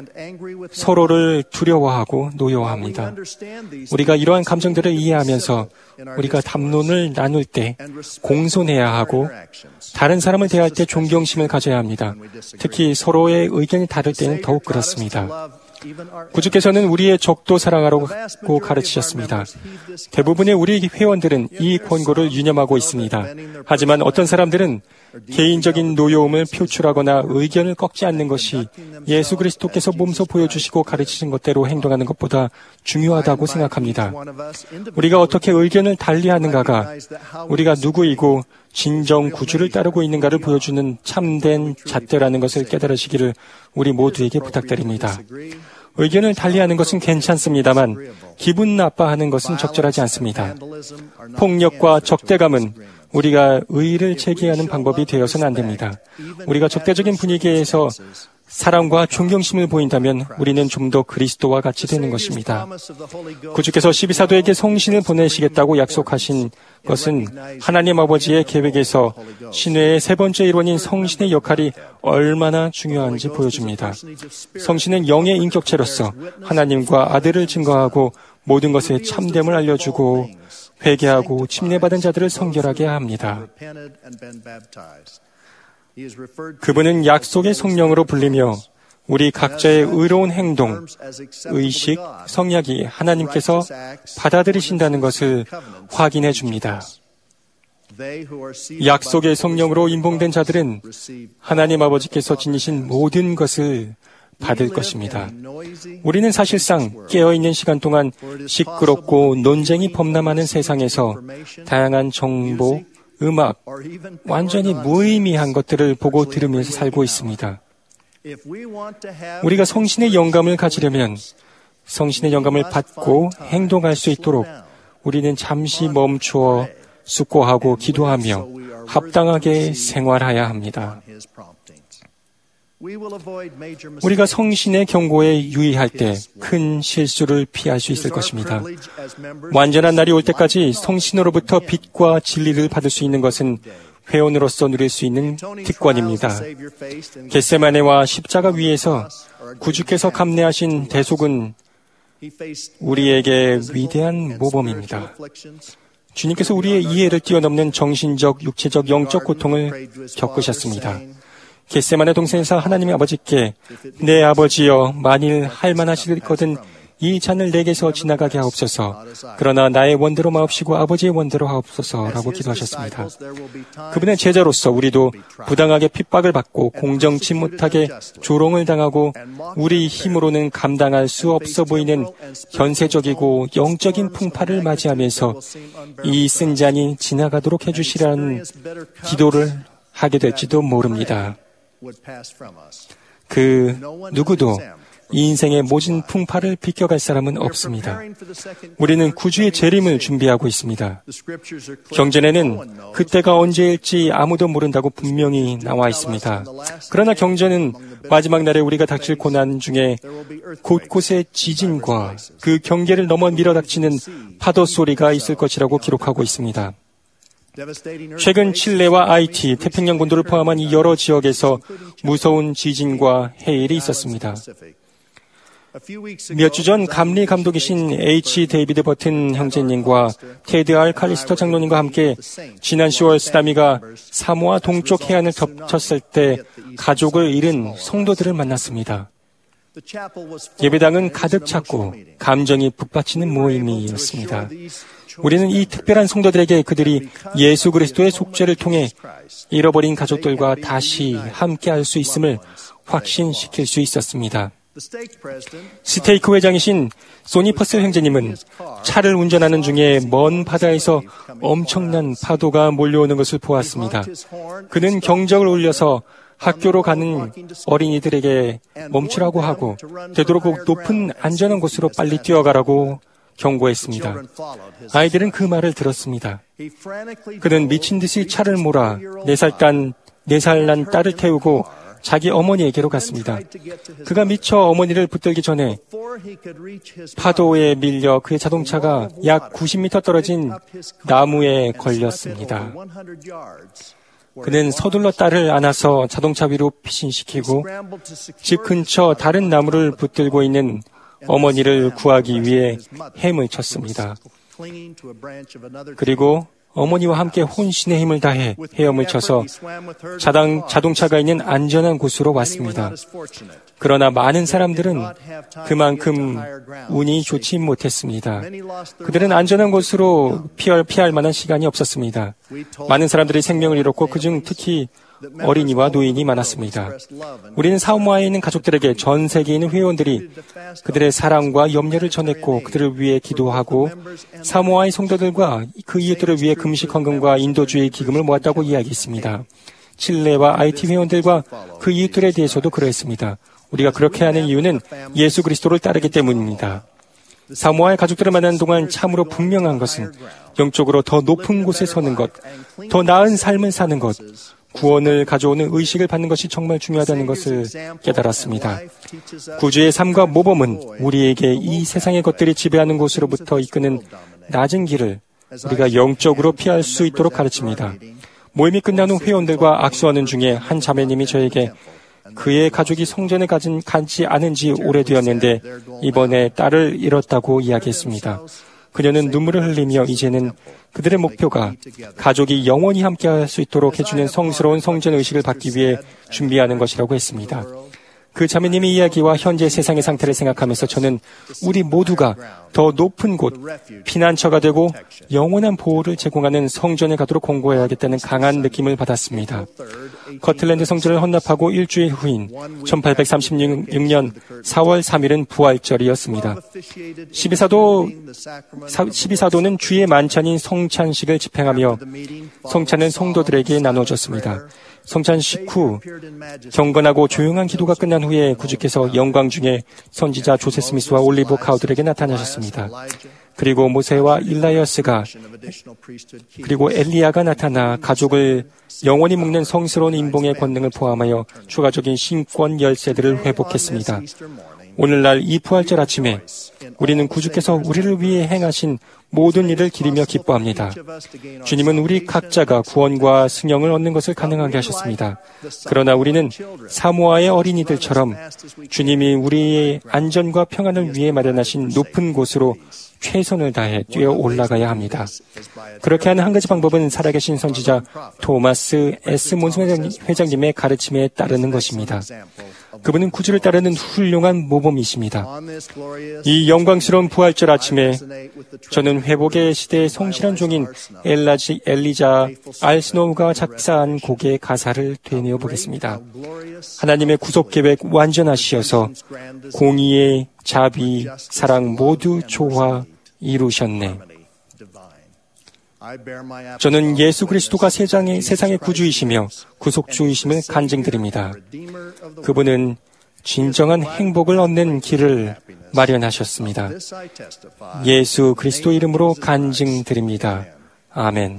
서로를 두려워하고 노여워합니다. 우리가 이러한 감정들을 이해하면서 우리가 담론을 나눌 때 공손해야 하고 다른 사람을 대할 때 존경심을 가져야 합니다. 특히 서로의 의견이 다를 때는 더욱 그렇습니다. 구주께서는 우리의 적도 사랑하라고 가르치셨습니다. 대부분의 우리 회원들은 이 권고를 유념하고 있습니다. 하지만 어떤 사람들은 개인적인 노여움을 표출하거나 의견을 꺾지 않는 것이 예수 그리스도께서 몸소 보여주시고 가르치신 것대로 행동하는 것보다 중요하다고 생각합니다. 우리가 어떻게 의견을 달리하는가가 우리가 누구이고 진정 구주를 따르고 있는가를 보여주는 참된 잣대라는 것을 깨달으시기를 우리 모두에게 부탁드립니다. 의견을 달리하는 것은 괜찮습니다만 기분 나빠하는 것은 적절하지 않습니다. 폭력과 적대감은 우리가 의의를 제기하는 방법이 되어서는 안 됩니다. 우리가 적대적인 분위기에서 사랑과 존경심을 보인다면 우리는 좀 더 그리스도와 같이 되는 것입니다. 구주께서 12사도에게 성신을 보내시겠다고 약속하신 것은 하나님 아버지의 계획에서 신회의 세 번째 일원인 성신의 역할이 얼마나 중요한지 보여줍니다. 성신은 영의 인격체로서 하나님과 아들을 증거하고 모든 것의 참됨을 알려주고 회개하고 침례받은 자들을 성결하게 합니다. 그분은 약속의 성령으로 불리며 우리 각자의 의로운 행동, 의식, 성약이 하나님께서 받아들이신다는 것을 확인해 줍니다. 약속의 성령으로 임봉된 자들은 하나님 아버지께서 지니신 모든 것을 받을 것입니다. 우리는 사실상 깨어있는 시간 동안 시끄럽고 논쟁이 범람하는 세상에서 다양한 정보, 음악, 완전히 무의미한 것들을 보고 들으면서 살고 있습니다. 우리가 성신의 영감을 가지려면 성신의 영감을 받고 행동할 수 있도록 우리는 잠시 멈추어 숙고하고 기도하며 합당하게 생활해야 합니다. 우리가 성신의 경고에 유의할 때 큰 실수를 피할 수 있을 것입니다. 완전한 날이 올 때까지 성신으로부터 빛과 진리를 받을 수 있는 것은 회원으로서 누릴 수 있는 특권입니다. 겟세마네와 십자가 위에서 구주께서 감내하신 대속은 우리에게 위대한 모범입니다. 주님께서 우리의 이해를 뛰어넘는 정신적, 육체적, 영적 고통을 겪으셨습니다. 겟세마네 동산에서 하나님의 아버지께 내 아버지여 만일 할만하시거든 이 잔을 내게서 지나가게 하옵소서. 그러나 나의 원대로 마옵시고 아버지의 원대로 하옵소서라고 기도하셨습니다. 그분의 제자로서 우리도 부당하게 핍박을 받고 공정치 못하게 조롱을 당하고 우리 힘으로는 감당할 수 없어 보이는 현세적이고 영적인 풍파를 맞이하면서 이 쓴 잔이 지나가도록 해주시라는 기도를 하게 될지도 모릅니다. 그 누구도 이 인생의 모진 풍파를 비껴갈 사람은 없습니다. 우리는 구주의 재림을 준비하고 있습니다. 경전에는 그때가 언제일지 아무도 모른다고 분명히 나와 있습니다. 그러나 경전은 마지막 날에 우리가 닥칠 고난 중에 곳곳에 지진과 그 경계를 넘어 밀어닥치는 파도 소리가 있을 것이라고 기록하고 있습니다. 최근 칠레와 아이티, 태평양 본도를 포함한 이 여러 지역에서 무서운 지진과 해일이 있었습니다. 몇 주 전 감리 감독이신 H. 데이비드 버튼 형제님과 테드 R. 칼리스터 장로님과 함께 지난 10월 쓰나미가 사모아 동쪽 해안을 덮쳤을 때 가족을 잃은 성도들을 만났습니다. 예배당은 가득 찼고 감정이 북받치는 모임이었습니다. 우리는 이 특별한 성도들에게 그들이 예수 그리스도의 속죄를 통해 잃어버린 가족들과 다시 함께할 수 있음을 확신시킬 수 있었습니다. 스테이크 회장이신 소니 퍼슬 형제님은 차를 운전하는 중에 먼 바다에서 엄청난 파도가 몰려오는 것을 보았습니다. 그는 경적을 울려서 학교로 가는 어린이들에게 멈추라고 하고 되도록 높은 안전한 곳으로 빨리 뛰어가라고 경고했습니다. 아이들은 그 말을 들었습니다. 그는 미친 듯이 차를 몰아 4살 난 딸을 태우고 자기 어머니에게로 갔습니다. 그가 미처 어머니를 붙들기 전에 파도에 밀려 그의 자동차가 약 90m 떨어진 나무에 걸렸습니다. 그는 서둘러 딸을 안아서 자동차 위로 피신시키고 집 근처 다른 나무를 붙들고 있는 어머니를 구하기 위해 헤엄을 쳤습니다. 그리고 어머니와 함께 혼신의 힘을 다해 헤엄을 쳐서 자동차가 있는 안전한 곳으로 왔습니다. 그러나 많은 사람들은 그만큼 운이 좋지 못했습니다. 그들은 안전한 곳으로 피할 만한 시간이 없었습니다. 많은 사람들이 생명을 잃었고 그중 특히 어린이와 노인이 많았습니다. 우리는 사모아에 있는 가족들에게 전 세계에 있는 회원들이 그들의 사랑과 염려를 전했고 그들을 위해 기도하고 사모아의 성도들과 그 이웃들을 위해 금식 헌금과 인도주의 기금을 모았다고 이야기했습니다. 칠레와 IT 회원들과 그 이웃들에 대해서도 그러했습니다. 우리가 그렇게 하는 이유는 예수 그리스도를 따르기 때문입니다. 사모아의 가족들을 만나는 동안 참으로 분명한 것은 영적으로 더 높은 곳에 서는 것, 더 나은 삶을 사는 것, 구원을 가져오는 의식을 받는 것이 정말 중요하다는 것을 깨달았습니다. 구주의 삶과 모범은 우리에게 이 세상의 것들이 지배하는 곳으로부터 이끄는 낮은 길을 우리가 영적으로 피할 수 있도록 가르칩니다. 모임이 끝난 후 회원들과 악수하는 중에 한 자매님이 저에게 그의 가족이 성전에 가지 않은 지 오래되었는데 이번에 딸을 잃었다고 이야기했습니다. 그녀는 눈물을 흘리며 이제는 그들의 목표가 가족이 영원히 함께할 수 있도록 해주는 성스러운 성전 의식을 받기 위해 준비하는 것이라고 했습니다. 그 자매님의 이야기와 현재 세상의 상태를 생각하면서 저는 우리 모두가 더 높은 곳, 피난처가 되고 영원한 보호를 제공하는 성전에 가도록 공고해야겠다는 강한 느낌을 받았습니다. 커틀랜드 성전을 헌납하고 일주일 후인 1836년 4월 3일은 부활절이었습니다. 12사도는 주의 만찬인 성찬식을 집행하며 성찬은 성도들에게 나눠졌습니다. 성찬식 후 경건하고 조용한 기도가 끝난 후에 구주께서 영광 중에 선지자 조세 스미스와 올리브 카우들에게 나타나셨습니다. 그리고 모세와 일라이어스가 그리고 엘리야가 나타나 가족을 영원히 묶는 성스러운 인봉의 권능을 포함하여 추가적인 신권 열쇠들을 회복했습니다. 오늘날 이 부활절 아침에 우리는 구주께서 우리를 위해 행하신 모든 일을 기리며 기뻐합니다. 주님은 우리 각자가 구원과 승영을 얻는 것을 가능하게 하셨습니다. 그러나 우리는 사모아의 어린이들처럼 주님이 우리의 안전과 평안을 위해 마련하신 높은 곳으로 최선을 다해 뛰어 올라가야 합니다. 그렇게 하는 한 가지 방법은 살아계신 선지자 토마스 S. 몬슨 회장님의 가르침에 따르는 것입니다. 그분은 구주를 따르는 훌륭한 모범이십니다. 이 영광스러운 부활절 아침에 저는 회복의 시대의 성실한 종인 엘리자 알스노우가 작사한 곡의 가사를 되뇌어 보겠습니다. 하나님의 구속 계획 완전하시어서 공의의 자비, 사랑 모두 조화 이루셨네. 저는 예수 그리스도가 세상의 구주이시며 구속주이심을 간증드립니다. 그분은 진정한 행복을 얻는 길을 마련하셨습니다. 예수 그리스도 이름으로 간증드립니다. 아멘.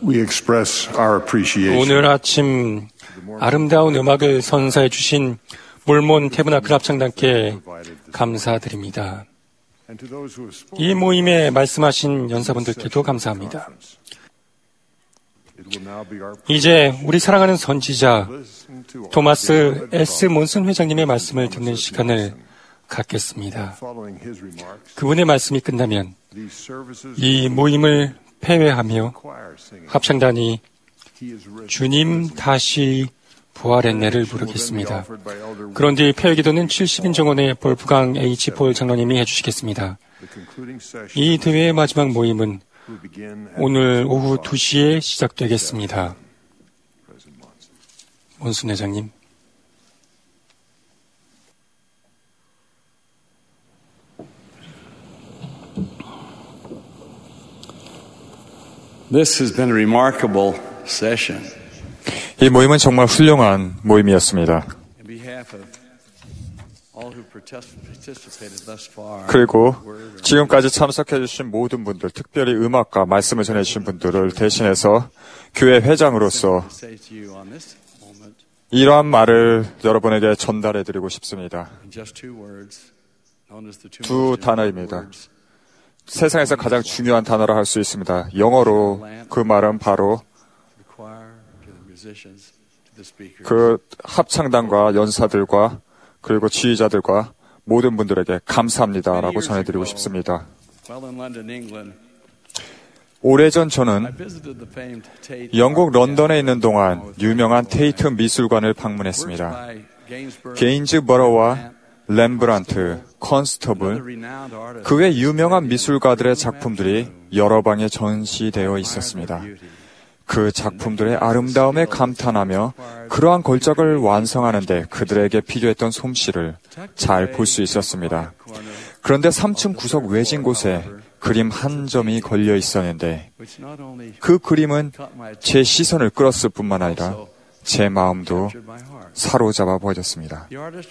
We express our appreciation. 오늘 아침 아름다운 음악을 선사해 주신 몰몬 태브나클 합창단께 감사드립니다. 이 모임에 말씀하신 연사분들께도 감사합니다. 이제 우리 사랑하는 선지자 토마스 S. 몬슨 회장님의 말씀을 듣는 시간을 갖겠습니다. 그분의 말씀이 끝나면 이 모임을 폐회하며 합창단이 주님 다시 부활했네를 부르겠습니다. 그런 뒤 폐회 기도는 70인 정원의 볼프강 H. 폴 장로님이 해주시겠습니다. 이 대회의 마지막 모임은 오늘 오후 2시에 시작되겠습니다. 몬슨 회장님. This has been a remarkable session. 이 모임은 정말 훌륭한 모임이었습니다. 그리고 지금까지 참석해 주신 모든 분들, 특별히 음악과 말씀을 전해 주신 분들을 대신해서 교회 회장으로서 이러한 말을 여러분에게 전달해 드리고 싶습니다. 두 단어입니다. 세상에서 가장 중요한 단어라 할 수 있습니다. 영어로 그 말은 바로 그 합창단과 연사들과 그리고 지휘자들과 모든 분들에게 감사합니다라고 전해드리고 싶습니다. 오래전 저는 영국 런던에 있는 동안 유명한 테이트 미술관을 방문했습니다. 게인즈버러와 렘브란트, 컨스터블, 그 외 유명한 미술가들의 작품들이 여러 방에 전시되어 있었습니다. 그 작품들의 아름다움에 감탄하며 그러한 걸작을 완성하는 데 그들에게 필요했던 솜씨를 잘 볼 수 있었습니다. 그런데 3층 구석 외진 곳에 그림 한 점이 걸려 있었는데 그 그림은 제 시선을 끌었을 뿐만 아니라 제 마음도 사로잡아 버렸습니다.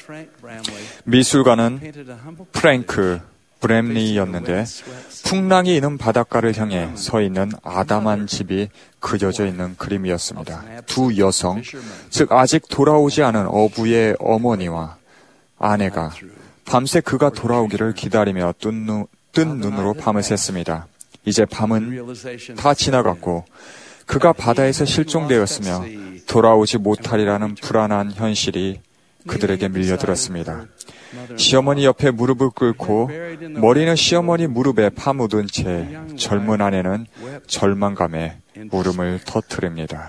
미술가는 프랭크 브램리였는데 풍랑이 있는 바닷가를 향해 서 있는 아담한 집이 그려져 있는 그림이었습니다. 두 여성, 즉 아직 돌아오지 않은 어부의 어머니와 아내가 밤새 그가 돌아오기를 기다리며 뜬 눈으로 밤을 샜습니다. 이제 밤은 다 지나갔고 그가 바다에서 실종되었으며 돌아오지 못하리라는 불안한 현실이 그들에게 밀려들었습니다. 시어머니 옆에 무릎을 꿇고 머리는 시어머니 무릎에 파묻은 채 젊은 아내는 절망감에 울음을 터뜨립니다.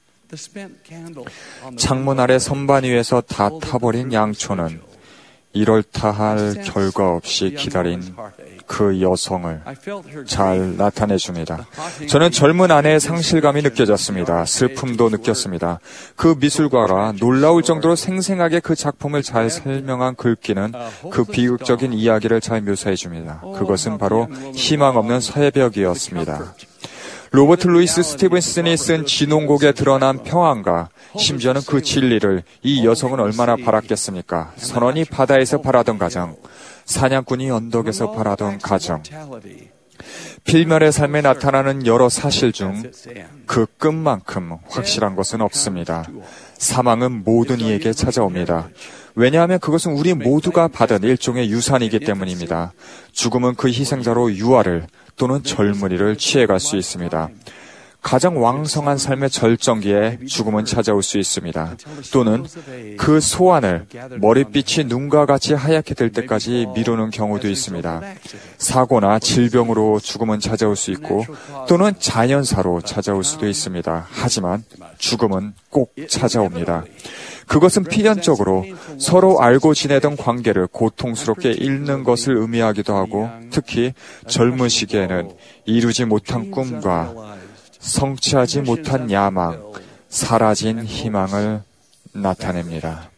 창문 아래 선반 위에서 다 타버린 양초는 이럴다할 결과 없이 기다린 그 여성을 잘 나타내줍니다. 저는 젊은 아내의 상실감이 느껴졌습니다. 슬픔도 느꼈습니다. 그 미술가가 놀라울 정도로 생생하게 그 작품을 잘 설명한 글귀는 그 비극적인 이야기를 잘 묘사해줍니다. 그것은 바로 희망 없는 새벽이었습니다. 로버트 루이스 스티븐슨이 쓴 진홍곡에 드러난 평안과 심지어는 그 진리를 이 여성은 얼마나 바랐겠습니까? 선원이 바다에서 바라던 가정, 사냥꾼이 언덕에서 바라던 가정, 필멸의 삶에 나타나는 여러 사실 중 그 끝만큼 확실한 것은 없습니다. 사망은 모든 이에게 찾아옵니다. 왜냐하면 그것은 우리 모두가 받은 일종의 유산이기 때문입니다. 죽음은 그 희생자로 유아를 또는 젊은이를 취해갈 수 있습니다. 가장 왕성한 삶의 절정기에 죽음은 찾아올 수 있습니다. 또는 그 소환을 머릿빛이 눈과 같이 하얗게 될 때까지 미루는 경우도 있습니다. 사고나 질병으로 죽음은 찾아올 수 있고 또는 자연사로 찾아올 수도 있습니다. 하지만 죽음은 꼭 찾아옵니다. 그것은 필연적으로 서로 알고 지내던 관계를 고통스럽게 잃는 것을 의미하기도 하고 특히 젊은 시기에는 이루지 못한 꿈과 성취하지 못한 야망, 사라진 희망을 나타냅니다.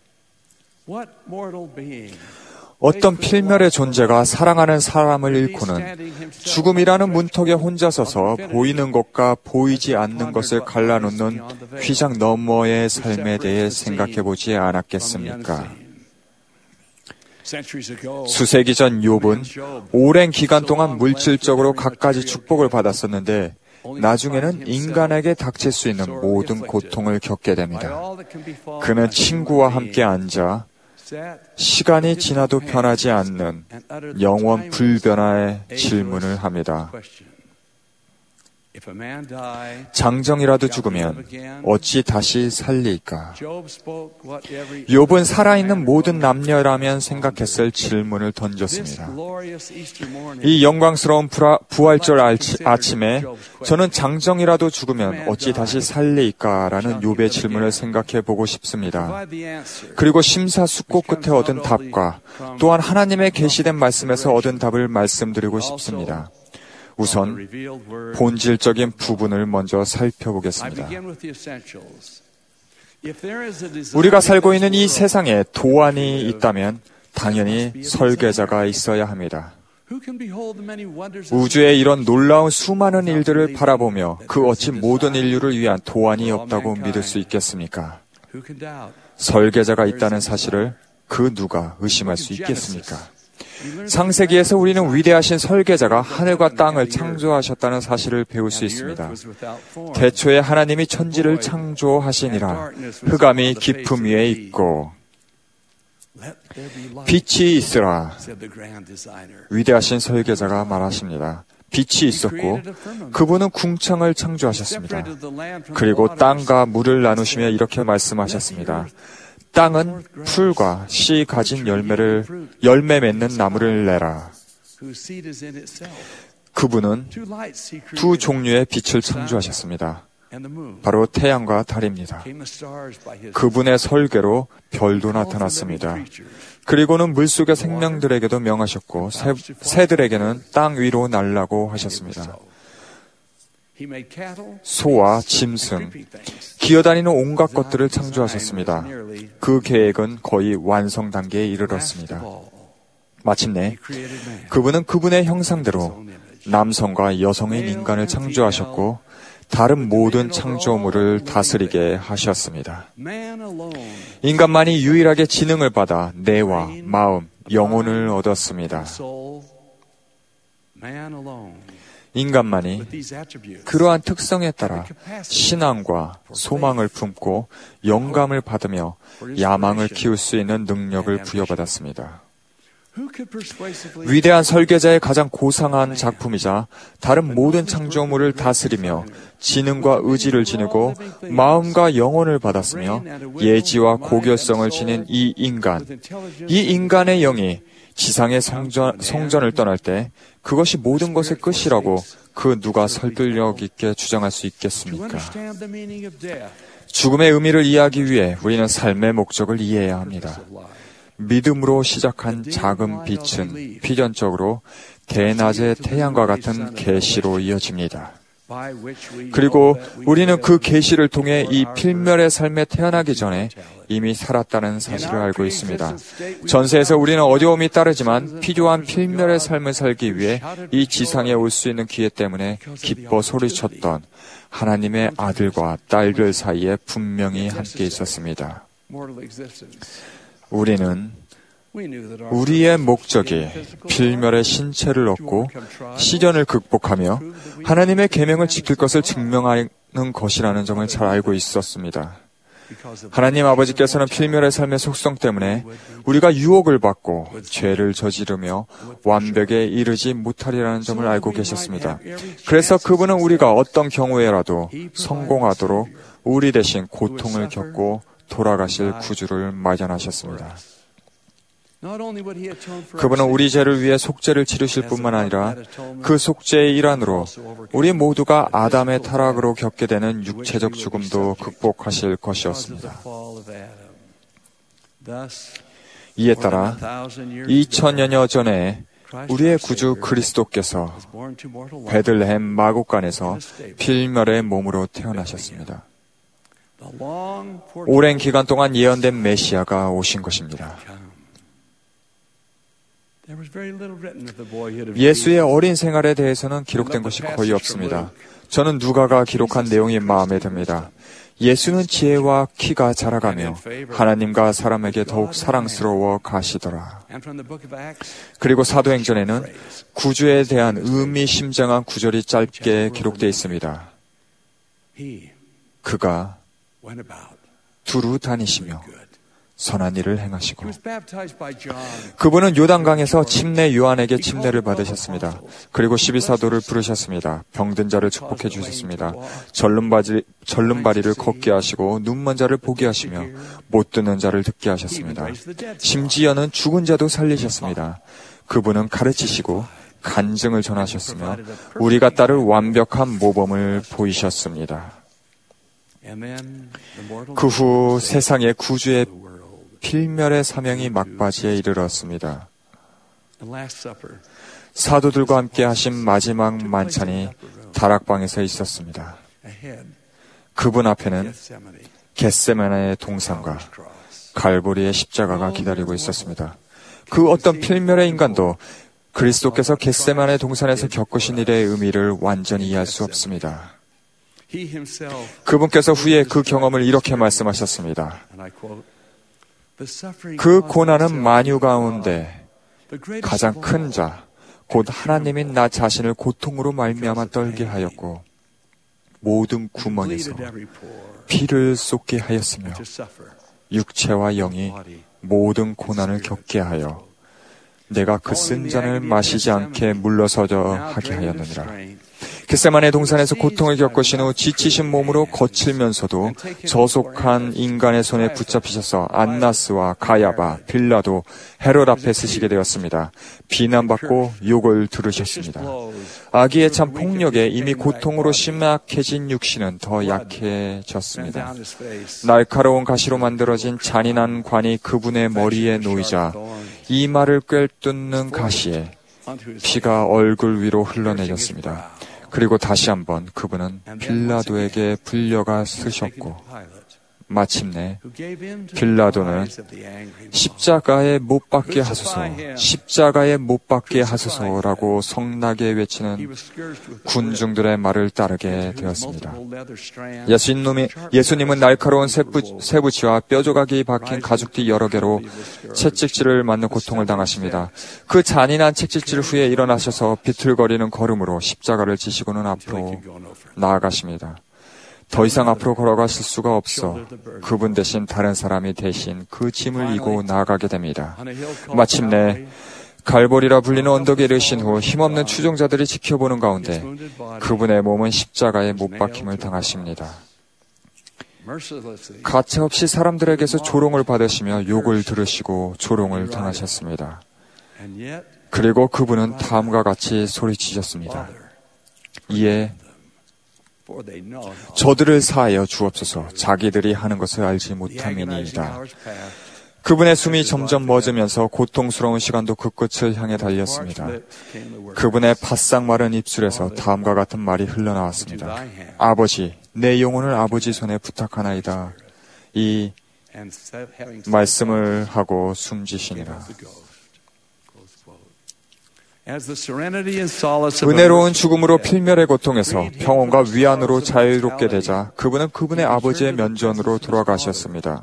어떤 필멸의 존재가 사랑하는 사람을 잃고는 죽음이라는 문턱에 혼자 서서 보이는 것과 보이지 않는 것을 갈라놓는 휘장 너머의 삶에 대해 생각해보지 않았겠습니까? 수세기 전 욥은 오랜 기간 동안 물질적으로 갖가지 축복을 받았었는데 나중에는 인간에게 닥칠 수 있는 모든 고통을 겪게 됩니다. 그는 친구와 함께 앉아 시간이 지나도 변하지 않는 영원 불변화의 질문을 합니다. 장정이라도 죽으면 어찌 다시 살릴까? 욥은 살아있는 모든 남녀라면 생각했을 질문을 던졌습니다. 이 영광스러운 부활절 아침에 저는 장정이라도 죽으면 어찌 다시 살릴까라는 욥의 질문을 생각해 보고 싶습니다. 그리고 심사숙고 끝에 얻은 답과 또한 하나님의 계시된 말씀에서 얻은 답을 말씀드리고 싶습니다. 우선 본질적인 부분을 먼저 살펴보겠습니다. 우리가 살고 있는 이 세상에 도안이 있다면 당연히 설계자가 있어야 합니다. 우주의 이런 놀라운 수많은 일들을 바라보며 그 어찌 모든 인류를 위한 도안이 없다고 믿을 수 있겠습니까? 설계자가 있다는 사실을 그 누가 의심할 수 있겠습니까? 창세기에서 우리는 위대하신 설계자가 하늘과 땅을 창조하셨다는 사실을 배울 수 있습니다. 태초에 하나님이 천지를 창조하시니라. 흑암이 깊음 위에 있고 빛이 있으라. 위대하신 설계자가 말하십니다. 빛이 있었고 그분은 궁창을 창조하셨습니다. 그리고 땅과 물을 나누시며 이렇게 말씀하셨습니다. 땅은 풀과 씨 가진 열매 맺는 나무를 내라. 그분은 두 종류의 빛을 창조하셨습니다. 바로 태양과 달입니다. 그분의 설계로 별도 나타났습니다. 그리고는 물속의 생명들에게도 명하셨고 새들에게는 땅 위로 날라고 하셨습니다. 소와 짐승, 기어다니는 온갖 것들을 창조하셨습니다. 그 계획은 거의 완성 단계에 이르렀습니다. 마침내 그분은 그분의 형상대로 남성과 여성인 인간을 창조하셨고 다른 모든 창조물을 다스리게 하셨습니다. 인간만이 유일하게 지능을 받아 뇌와 마음, 영혼을 얻었습니다. 인간만이 그러한 특성에 따라 신앙과 소망을 품고 영감을 받으며 야망을 키울 수 있는 능력을 부여받았습니다. 위대한 설계자의 가장 고상한 작품이자 다른 모든 창조물을 다스리며 지능과 의지를 지니고 마음과 영혼을 받았으며 예지와 고결성을 지닌 이 인간의 영이 지상의 성전을 떠날 때 그것이 모든 것의 끝이라고 그 누가 설득력 있게 주장할 수 있겠습니까? 죽음의 의미를 이해하기 위해 우리는 삶의 목적을 이해해야 합니다. 믿음으로 시작한 작은 빛은 필연적으로 대낮의 태양과 같은 계시로 이어집니다. 그리고 우리는 그 계시를 통해 이 필멸의 삶에 태어나기 전에 이미 살았다는 사실을 알고 있습니다. 전세에서 우리는 어려움이 따르지만 필요한 필멸의 삶을 살기 위해 이 지상에 올 수 있는 기회 때문에 기뻐 소리쳤던 하나님의 아들과 딸들 사이에 분명히 함께 있었습니다. 우리는 우리의 목적이 필멸의 신체를 얻고 시련을 극복하며 하나님의 계명을 지킬 것을 증명하는 것이라는 점을 잘 알고 있었습니다. 하나님 아버지께서는 필멸의 삶의 속성 때문에 우리가 유혹을 받고 죄를 저지르며 완벽에 이르지 못하리라는 점을 알고 계셨습니다. 그래서 그분은 우리가 어떤 경우에라도 성공하도록 우리 대신 고통을 겪고 돌아가실 구주를 마련하셨습니다. 그분은 우리 죄를 위해 속죄를 치르실 뿐만 아니라 그 속죄의 일환으로 우리 모두가 아담의 타락으로 겪게 되는 육체적 죽음도 극복하실 것이었습니다. 이에 따라 2000여 전에 우리의 구주 그리스도께서 베들레헴 마곡간에서 필멸의 몸으로 태어나셨습니다. 오랜 기간 동안 예언된 메시아가 오신 것입니다. 예수의 어린 생활에 대해서는 기록된 것이 거의 없습니다. 저는 누가가 기록한 내용이 마음에 듭니다. 예수는 지혜와 키가 자라가며 하나님과 사람에게 더욱 사랑스러워 가시더라. 그리고 사도행전에는 구주에 대한 의미심장한 구절이 짧게 기록되어 있습니다. 그가 두루 다니시며 선한 일을 행하시고, 그분은 요단강에서 침례 요한에게 침례를 받으셨습니다. 그리고 12사도를 부르셨습니다. 병든 자를 축복해 주셨습니다. 절름발이를 걷게 하시고 눈먼 자를 보게 하시며 못 듣는 자를 듣게 하셨습니다. 심지어는 죽은 자도 살리셨습니다. 그분은 가르치시고 간증을 전하셨으며 우리가 따를 완벽한 모범을 보이셨습니다. 그 후 세상의 구주의 필멸의 사명이 막바지에 이르렀습니다. 사도들과 함께 하신 마지막 만찬이 다락방에서 있었습니다. 그분 앞에는 겟세마네의 동산과 갈보리의 십자가가 기다리고 있었습니다. 그 어떤 필멸의 인간도 그리스도께서 겟세마네 동산에서 겪으신 일의 의미를 완전히 이해할 수 없습니다. 그분께서 후에 그 경험을 이렇게 말씀하셨습니다. 그 고난은 만유 가운데 가장 큰 자, 곧 하나님인 나 자신을 고통으로 말미암아 떨게 하였고 모든 구멍에서 피를 쏟게 하였으며 육체와 영이 모든 고난을 겪게 하여 내가 그 쓴 잔을 마시지 않게 물러서져 하게 하였느니라. 겟세마네 동산에서 고통을 겪으신 후 지치신 몸으로 거칠면서도 저속한 인간의 손에 붙잡히셔서 안나스와 가야바, 빌라도, 헤롯 앞에 서시게 되었습니다. 비난받고 욕을 들으셨습니다. 아기의 참 폭력에 이미 고통으로 심약해진 육신은 더 약해졌습니다. 날카로운 가시로 만들어진 잔인한 관이 그분의 머리에 놓이자 이마를 꿰뚫는 가시에 피가 얼굴 위로 흘러내렸습니다. 그리고 다시 한번 그분은 빌라도에게 불려가 쓰셨고 마침내 빌라도는 십자가에 못 박게 하소서, 십자가에 못 박게 하소서라고 성나게 외치는 군중들의 말을 따르게 되었습니다. 예수님은 날카로운 쇠붙이와 뼈조각이 박힌 가죽띠 여러 개로 채찍질을 맞는 고통을 당하십니다. 그 잔인한 채찍질 후에 일어나셔서 비틀거리는 걸음으로 십자가를 지시고는 앞으로 나아가십니다. 더 이상 앞으로 걸어가실 수가 없어 그분 대신 다른 사람이 대신 그 짐을 이고 나아가게 됩니다. 마침내 갈보리라 불리는 언덕에 이르신 후 힘없는 추종자들이 지켜보는 가운데 그분의 몸은 십자가에 못 박힘을 당하십니다. 가차없이 사람들에게서 조롱을 받으시며 욕을 들으시고 조롱을 당하셨습니다. 그리고 그분은 다음과 같이 소리치셨습니다. 이에 저들을 사하여 주옵소서, 자기들이 하는 것을 알지 못함이니이다. 그분의 숨이 점점 멎으면서 고통스러운 시간도 그 끝을 향해 달렸습니다. 그분의 바싹 마른 입술에서 다음과 같은 말이 흘러나왔습니다. 아버지, 내 영혼을 아버지 손에 부탁하나이다. 이 말씀을 하고 숨지시니라. 은혜로운 죽음으로 필멸의 고통에서 평온과 위안으로 자유롭게 되자 그분은 그분의 아버지의 면전으로 돌아가셨습니다.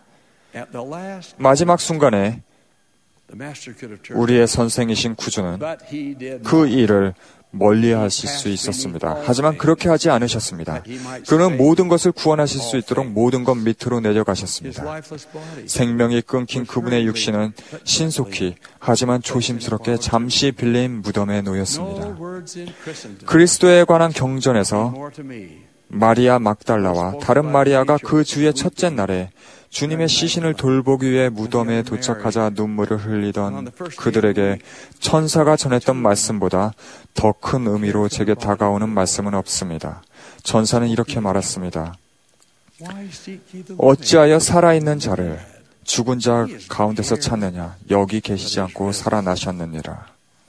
마지막 순간에 우리의 선생이신 구주는 그 일을 멀리 하실 수 있었습니다. 하지만 그렇게 하지 않으셨습니다. 그는 모든 것을 구원하실 수 있도록 모든 것 밑으로 내려가셨습니다. 생명이 끊긴 그분의 육신은 신속히 하지만 조심스럽게 잠시 빌린 무덤에 놓였습니다. 그리스도에 관한 경전에서 마리아 막달라와 다른 마리아가 그 주의 첫째 날에 주님의 시신을 돌보기 위해 무덤에 도착하자 눈물을 흘리던 그들에게 천사가 전했던 말씀보다 더 큰 의미로 제게 다가오는 말씀은 없습니다. 천사는 이렇게 말했습니다. 어찌하여 살아있는 자를 죽은 자 가운데서 찾느냐? 여기 계시지 않고 살아나셨느니라.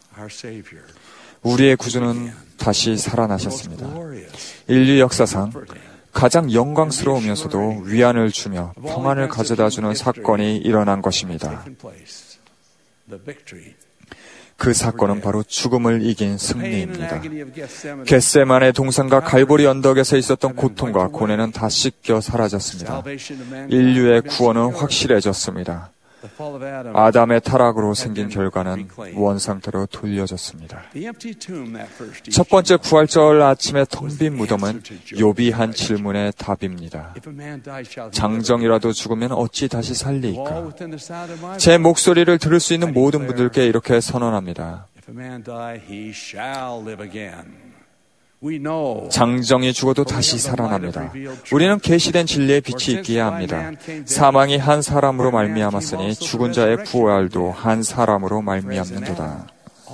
우리의 구주는 다시 살아나셨습니다. 인류 역사상 가장 영광스러우면서도 위안을 주며 평안을 가져다주는 사건이 일어난 것입니다. 그 사건은 바로 죽음을 이긴 승리입니다. 겟세마네 동산과 갈보리 언덕에서 있었던 고통과 고뇌는 다 씻겨 사라졌습니다. 인류의 구원은 확실해졌습니다. 아담의 타락으로 생긴 결과는 원상태로 돌려졌습니다. 첫 번째 부활절 아침의 텅 빈 무덤은 욥이 한 질문의 답입니다. 장정이라도 죽으면 어찌 다시 살리이까? 제 목소리를 들을 수 있는 모든 분들께 이렇게 선언합니다. 장정이 죽어도 다시 살아납니다. 우리는 계시된 진리의 빛이 있기에 합니다. 사망이 한 사람으로 말미암았으니 죽은 자의 부활도 한 사람으로 말미암는도다.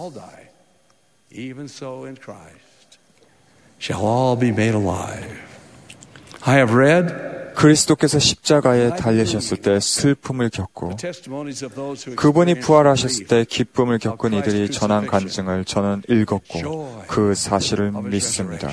그리스도께서 십자가에 달리셨을 때 슬픔을 겪고 그분이 부활하셨을 때 기쁨을 겪은 이들이 전한 간증을 저는 읽었고 그 사실을 믿습니다.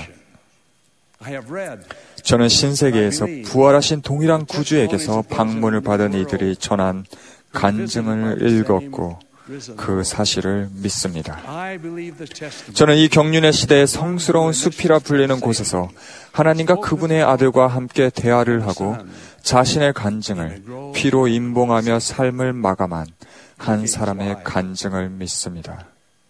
저는 신세계에서 부활하신 동일한 구주에게서 방문을 받은 이들이 전한 간증을 읽었고 그 사실을 믿습니다. 저는 이 경륜의 시대에 성스러운 숲이라 불리는 곳에서 하나님과 그분의 아들과 함께 대화를 하고 자신의 간증을 피로 임봉하며 삶을 마감한 한 사람의 간증을 믿습니다.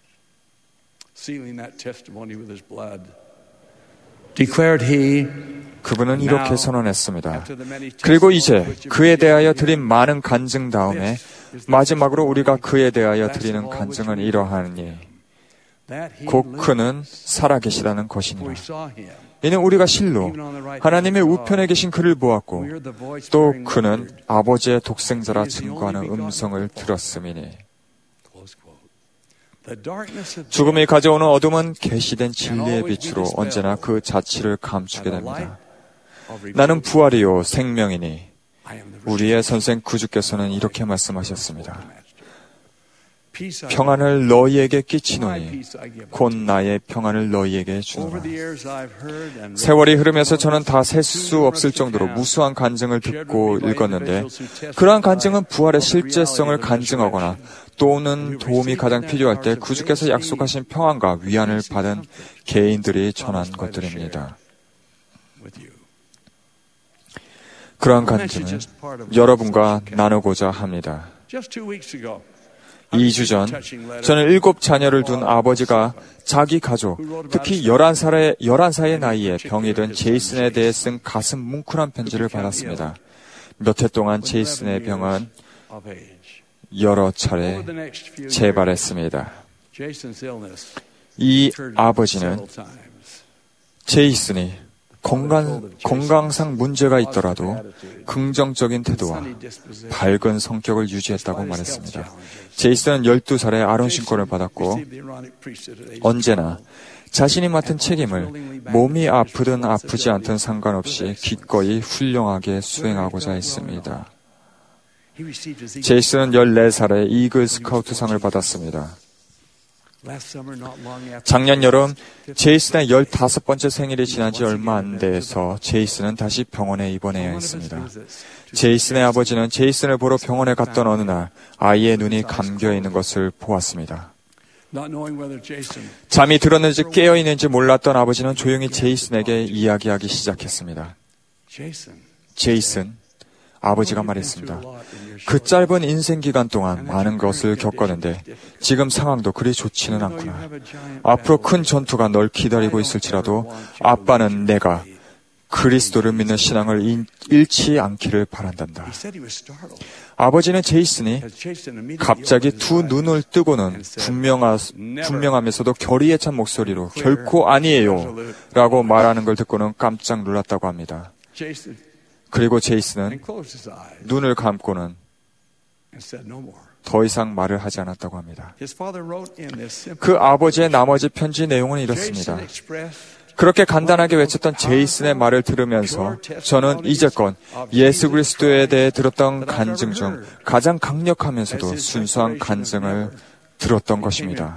그분은 이렇게 선언했습니다. 그리고 이제 그에 대하여 드린 많은 간증 다음에 마지막으로 우리가 그에 대하여 드리는 간증은 이러하니 곧 그는 살아계시다는 것이니라. 이는 우리가 실로 하나님의 우편에 계신 그를 보았고 또 그는 아버지의 독생자라 증거하는 음성을 들었음이니. 죽음이 가져오는 어둠은 계시된 진리의 빛으로 언제나 그 자취를 감추게 됩니다. 나는 부활이요 생명이니 우리의 선생 구주께서는 이렇게 말씀하셨습니다. 평안을 너희에게 끼치노니 곧 나의 평안을 너희에게 주노라. 세월이 흐르면서 저는 다 셀 수 없을 정도로 무수한 간증을 듣고 읽었는데 그러한 간증은 부활의 실제성을 간증하거나 또는 도움이 가장 필요할 때 구주께서 약속하신 평안과 위안을 받은 개인들이 전한 것들입니다. 그러한 간증을 여러분과 나누고자 합니다. 2주 전, 저는 7 자녀를 둔 아버지가 자기 가족, 특히 11살의 나이에 병이 든 제이슨에 대해 쓴 가슴 뭉클한 편지를 받았습니다. 몇 해 동안 제이슨의 병은 여러 차례 재발했습니다. 이 아버지는 제이슨이 건강상 문제가 있더라도 긍정적인 태도와 밝은 성격을 유지했다고 말했습니다. 제이슨은 12살에 아론 신권을 받았고 언제나 자신이 맡은 책임을 몸이 아프든 아프지 않든 상관없이 기꺼이 훌륭하게 수행하고자 했습니다. 제이슨은 14살에 이글 스카우트상을 받았습니다. 작년 여름 제이슨의 15번째 생일이 지난 지 얼마 안 돼서 제이슨은 다시 병원에 입원해야 했습니다. 제이슨의 아버지는 제이슨을 보러 병원에 갔던 어느 날 아이의 눈이 감겨 있는 것을 보았습니다. 잠이 들었는지 깨어 있는지 몰랐던 아버지는 조용히 제이슨에게 이야기하기 시작했습니다. 제이슨, 아버지가 말했습니다. 그 짧은 인생 기간 동안 많은 것을 겪었는데 지금 상황도 그리 좋지는 않구나. 앞으로 큰 전투가 널 기다리고 있을지라도 아빠는 내가 그리스도를 믿는 신앙을 잃지 않기를 바란단다. 아버지는 제이슨이 갑자기 두 눈을 뜨고는 분명하면서도 결의에 찬 목소리로 결코 아니에요 라고 말하는 걸 듣고는 깜짝 놀랐다고 합니다. 그리고 제이슨은 눈을 감고는 더 이상 말을 하지 않았다고 합니다. 그 아버지의 나머지 편지 내용은 이렇습니다. 그렇게 간단하게 외쳤던 제이슨의 말을 들으면서 저는 이제껏 예수 그리스도에 대해 들었던 간증 중 가장 강력하면서도 순수한 간증을 들었던 것입니다.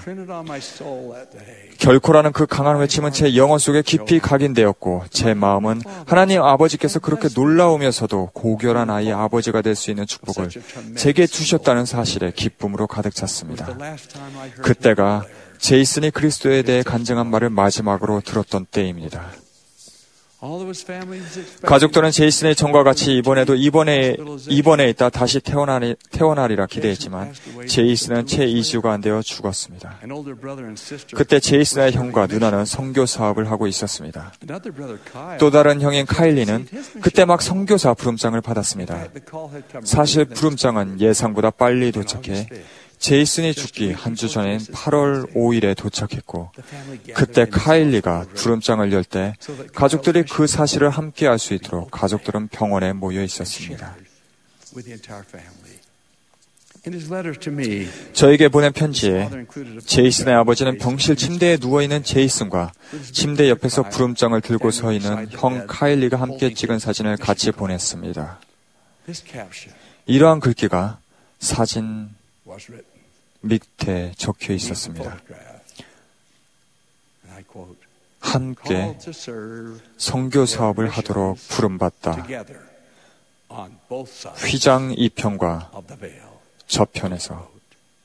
결코라는 그 강한 외침은 제 영혼 속에 깊이 각인되었고 제 마음은 하나님 아버지께서 그렇게 놀라우면서도 고결한 아이 아버지가 될 수 있는 축복을 제게 주셨다는 사실에 기쁨으로 가득 찼습니다. 그때가 제이슨이 그리스도에 대해 간증한 말을 마지막으로 들었던 때입니다. 가족들은 제이슨의 전과 같이 이번에도 입원해 있다 다시 태어나리라 기대했지만 제이슨은 채 2주가 안 되어 죽었습니다. 그때 제이슨의 형과 누나는 선교 사업을 하고 있었습니다. 또 다른 형인 카일리는 그때 막 선교사 부름장을 받았습니다. 사실 부름장은 예상보다 빨리 도착해 제이슨이 죽기 한 주 전인 8월 5일에 도착했고 그때 카일리가 부름장을 열 때 가족들이 그 사실을 함께 알 수 있도록 가족들은 병원에 모여 있었습니다. 저에게 보낸 편지에 제이슨의 아버지는 병실 침대에 누워있는 제이슨과 침대 옆에서 부름장을 들고 서 있는 형 카일리가 함께 찍은 사진을 같이 보냈습니다. 이러한 글귀가 사진 밑에 적혀 있었습니다. 함께 선교 사업을 하도록 부름받다. 휘장 2편과 저편에서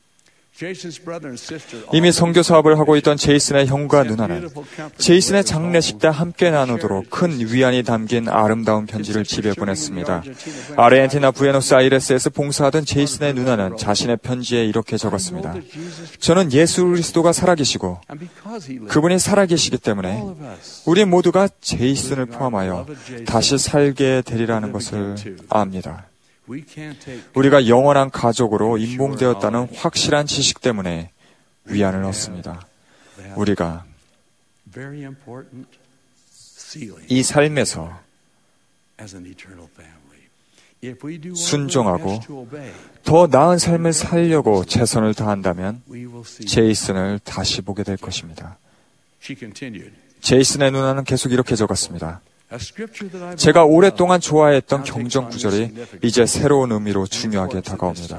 이미 선교 사업을 하고 있던 제이슨의 형과 누나는 제이슨의 장례식 때 함께 나누도록 큰 위안이 담긴 아름다운 편지를 집에 보냈습니다. 아르헨티나 부에노스아이레스에서 봉사하던 제이슨의 누나는 자신의 편지에 이렇게 적었습니다. 저는 예수 그리스도가 살아계시고 그분이 살아계시기 때문에 우리 모두가 제이슨을 포함하여 다시 살게 되리라는 것을 압니다. 우리가 영원한 가족으로 임봉되었다는 확실한 지식 때문에 위안을 얻습니다. 우리가 이 삶에서 순종하고 더 나은 삶을 살려고 최선을 다한다면 제이슨을 다시 보게 될 것입니다. 제이슨의 누나는 계속 이렇게 적었습니다. 제가 오랫동안 좋아했던 경전 구절이 이제 새로운 의미로 중요하게 다가옵니다.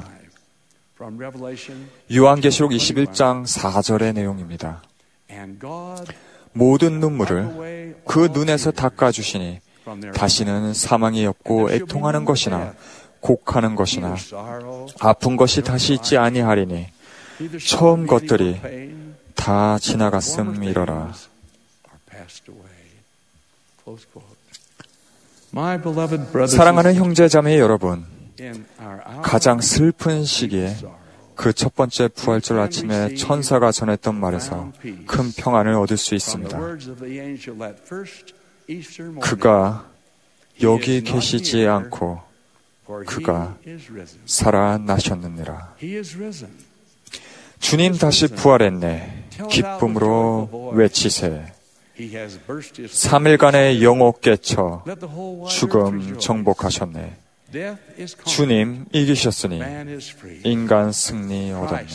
요한계시록 21장 4절의 내용입니다. 모든 눈물을 그 눈에서 닦아주시니 다시는 사망이 없고 애통하는 것이나 곡하는 것이나 아픈 것이 다시 있지 아니하리니 처음 것들이 다 지나갔음이러라. 사랑하는 형제자매 여러분, 가장 슬픈 시기에 그 첫 번째 부활절 아침에 천사가 전했던 말에서 큰 평안을 얻을 수 있습니다. 그가 여기 계시지 않고 그가 살아나셨느니라. 주님 다시 부활했네. 기쁨으로 외치세. 3일간의 영옥 깨쳐 죽음 정복하셨네. 주님 이기셨으니 인간 승리 얻었네.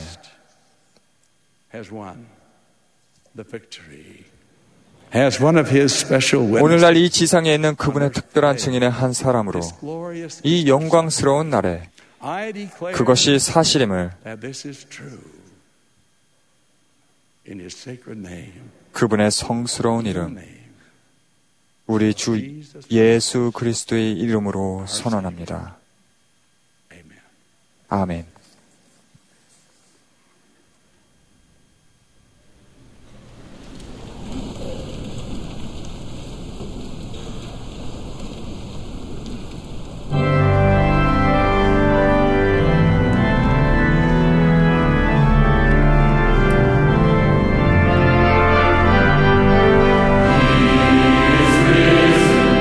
오늘날 이 지상에 있는 그분의 특별한 증인의 한 사람으로 이 영광스러운 날에 그것이 사실임을 그분의 성스러운 이름, 우리 주 예수 그리스도의 이름으로 선언합니다. 아멘.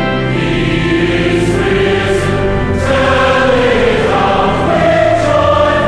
Joy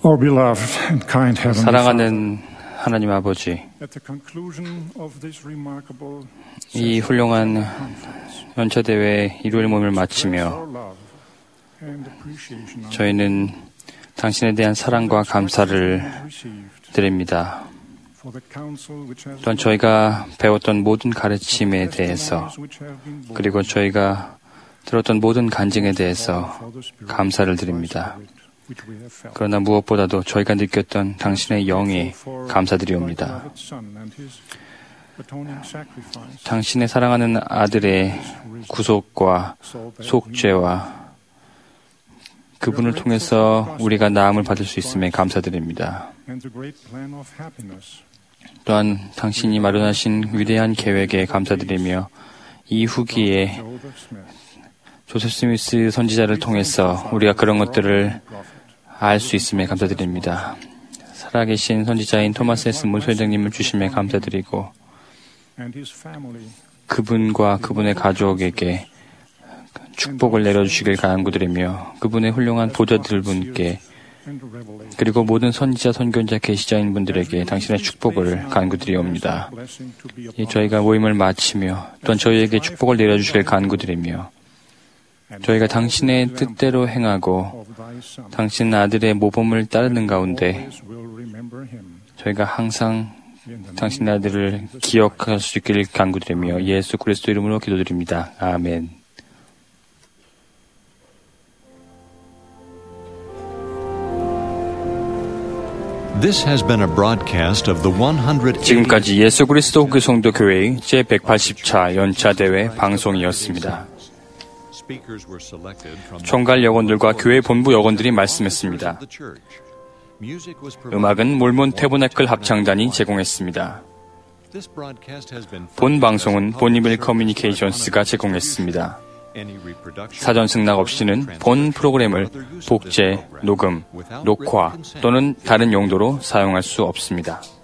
사랑하는 하나님 아버지, 이 훌륭한 연차대회 일요일 모임을 마치며 저희는 당신에 대한 사랑과 감사를 드립니다. 또한 저희가 배웠던 모든 가르침에 대해서 그리고 저희가 들었던 모든 간증에 대해서 감사를 드립니다. 그러나 무엇보다도 저희가 느꼈던 당신의 영에 감사드리옵니다. 당신의 사랑하는 아들의 구속과 속죄와 그분을 통해서 우리가 나음을 받을 수 있음에 감사드립니다. 또한 당신이 마련하신 위대한 계획에 감사드리며 이 후기에 조셉 스미스 선지자를 통해서 우리가 그런 것들을 알 수 있음에 감사드립니다. 살아계신 선지자인 토마스 S. 문 소장님을 주심에 감사드리고 그분과 그분의 가족에게 축복을 내려주시길 간구드리며 그분의 훌륭한 보좌들 분께 그리고 모든 선지자, 선교자, 계시자인 분들에게 당신의 축복을 간구드리옵니다. 저희가 모임을 마치며 또한 저희에게 축복을 내려주시길 간구드리며 저희가 당신의 뜻대로 행하고 당신 아들의 모범을 따르는 가운데 저희가 항상 당신 아들을 기억할 수 있기를 간구드리며 예수 그리스도 이름으로 기도드립니다. 아멘. 지금까지 예수 그리스도 후기 성도 교회의 제180차 연차대회 방송이었습니다. 총괄 여건들과 교회 본부 여건들이 말씀했습니다. 음악은 몰몬 태버나클 합창단이 제공했습니다. 본 방송은 보니빌 커뮤니케이션스가 제공했습니다. 사전 승낙 없이는 본 프로그램을 복제, 녹음, 녹화 또는 다른 용도로 사용할 수 없습니다.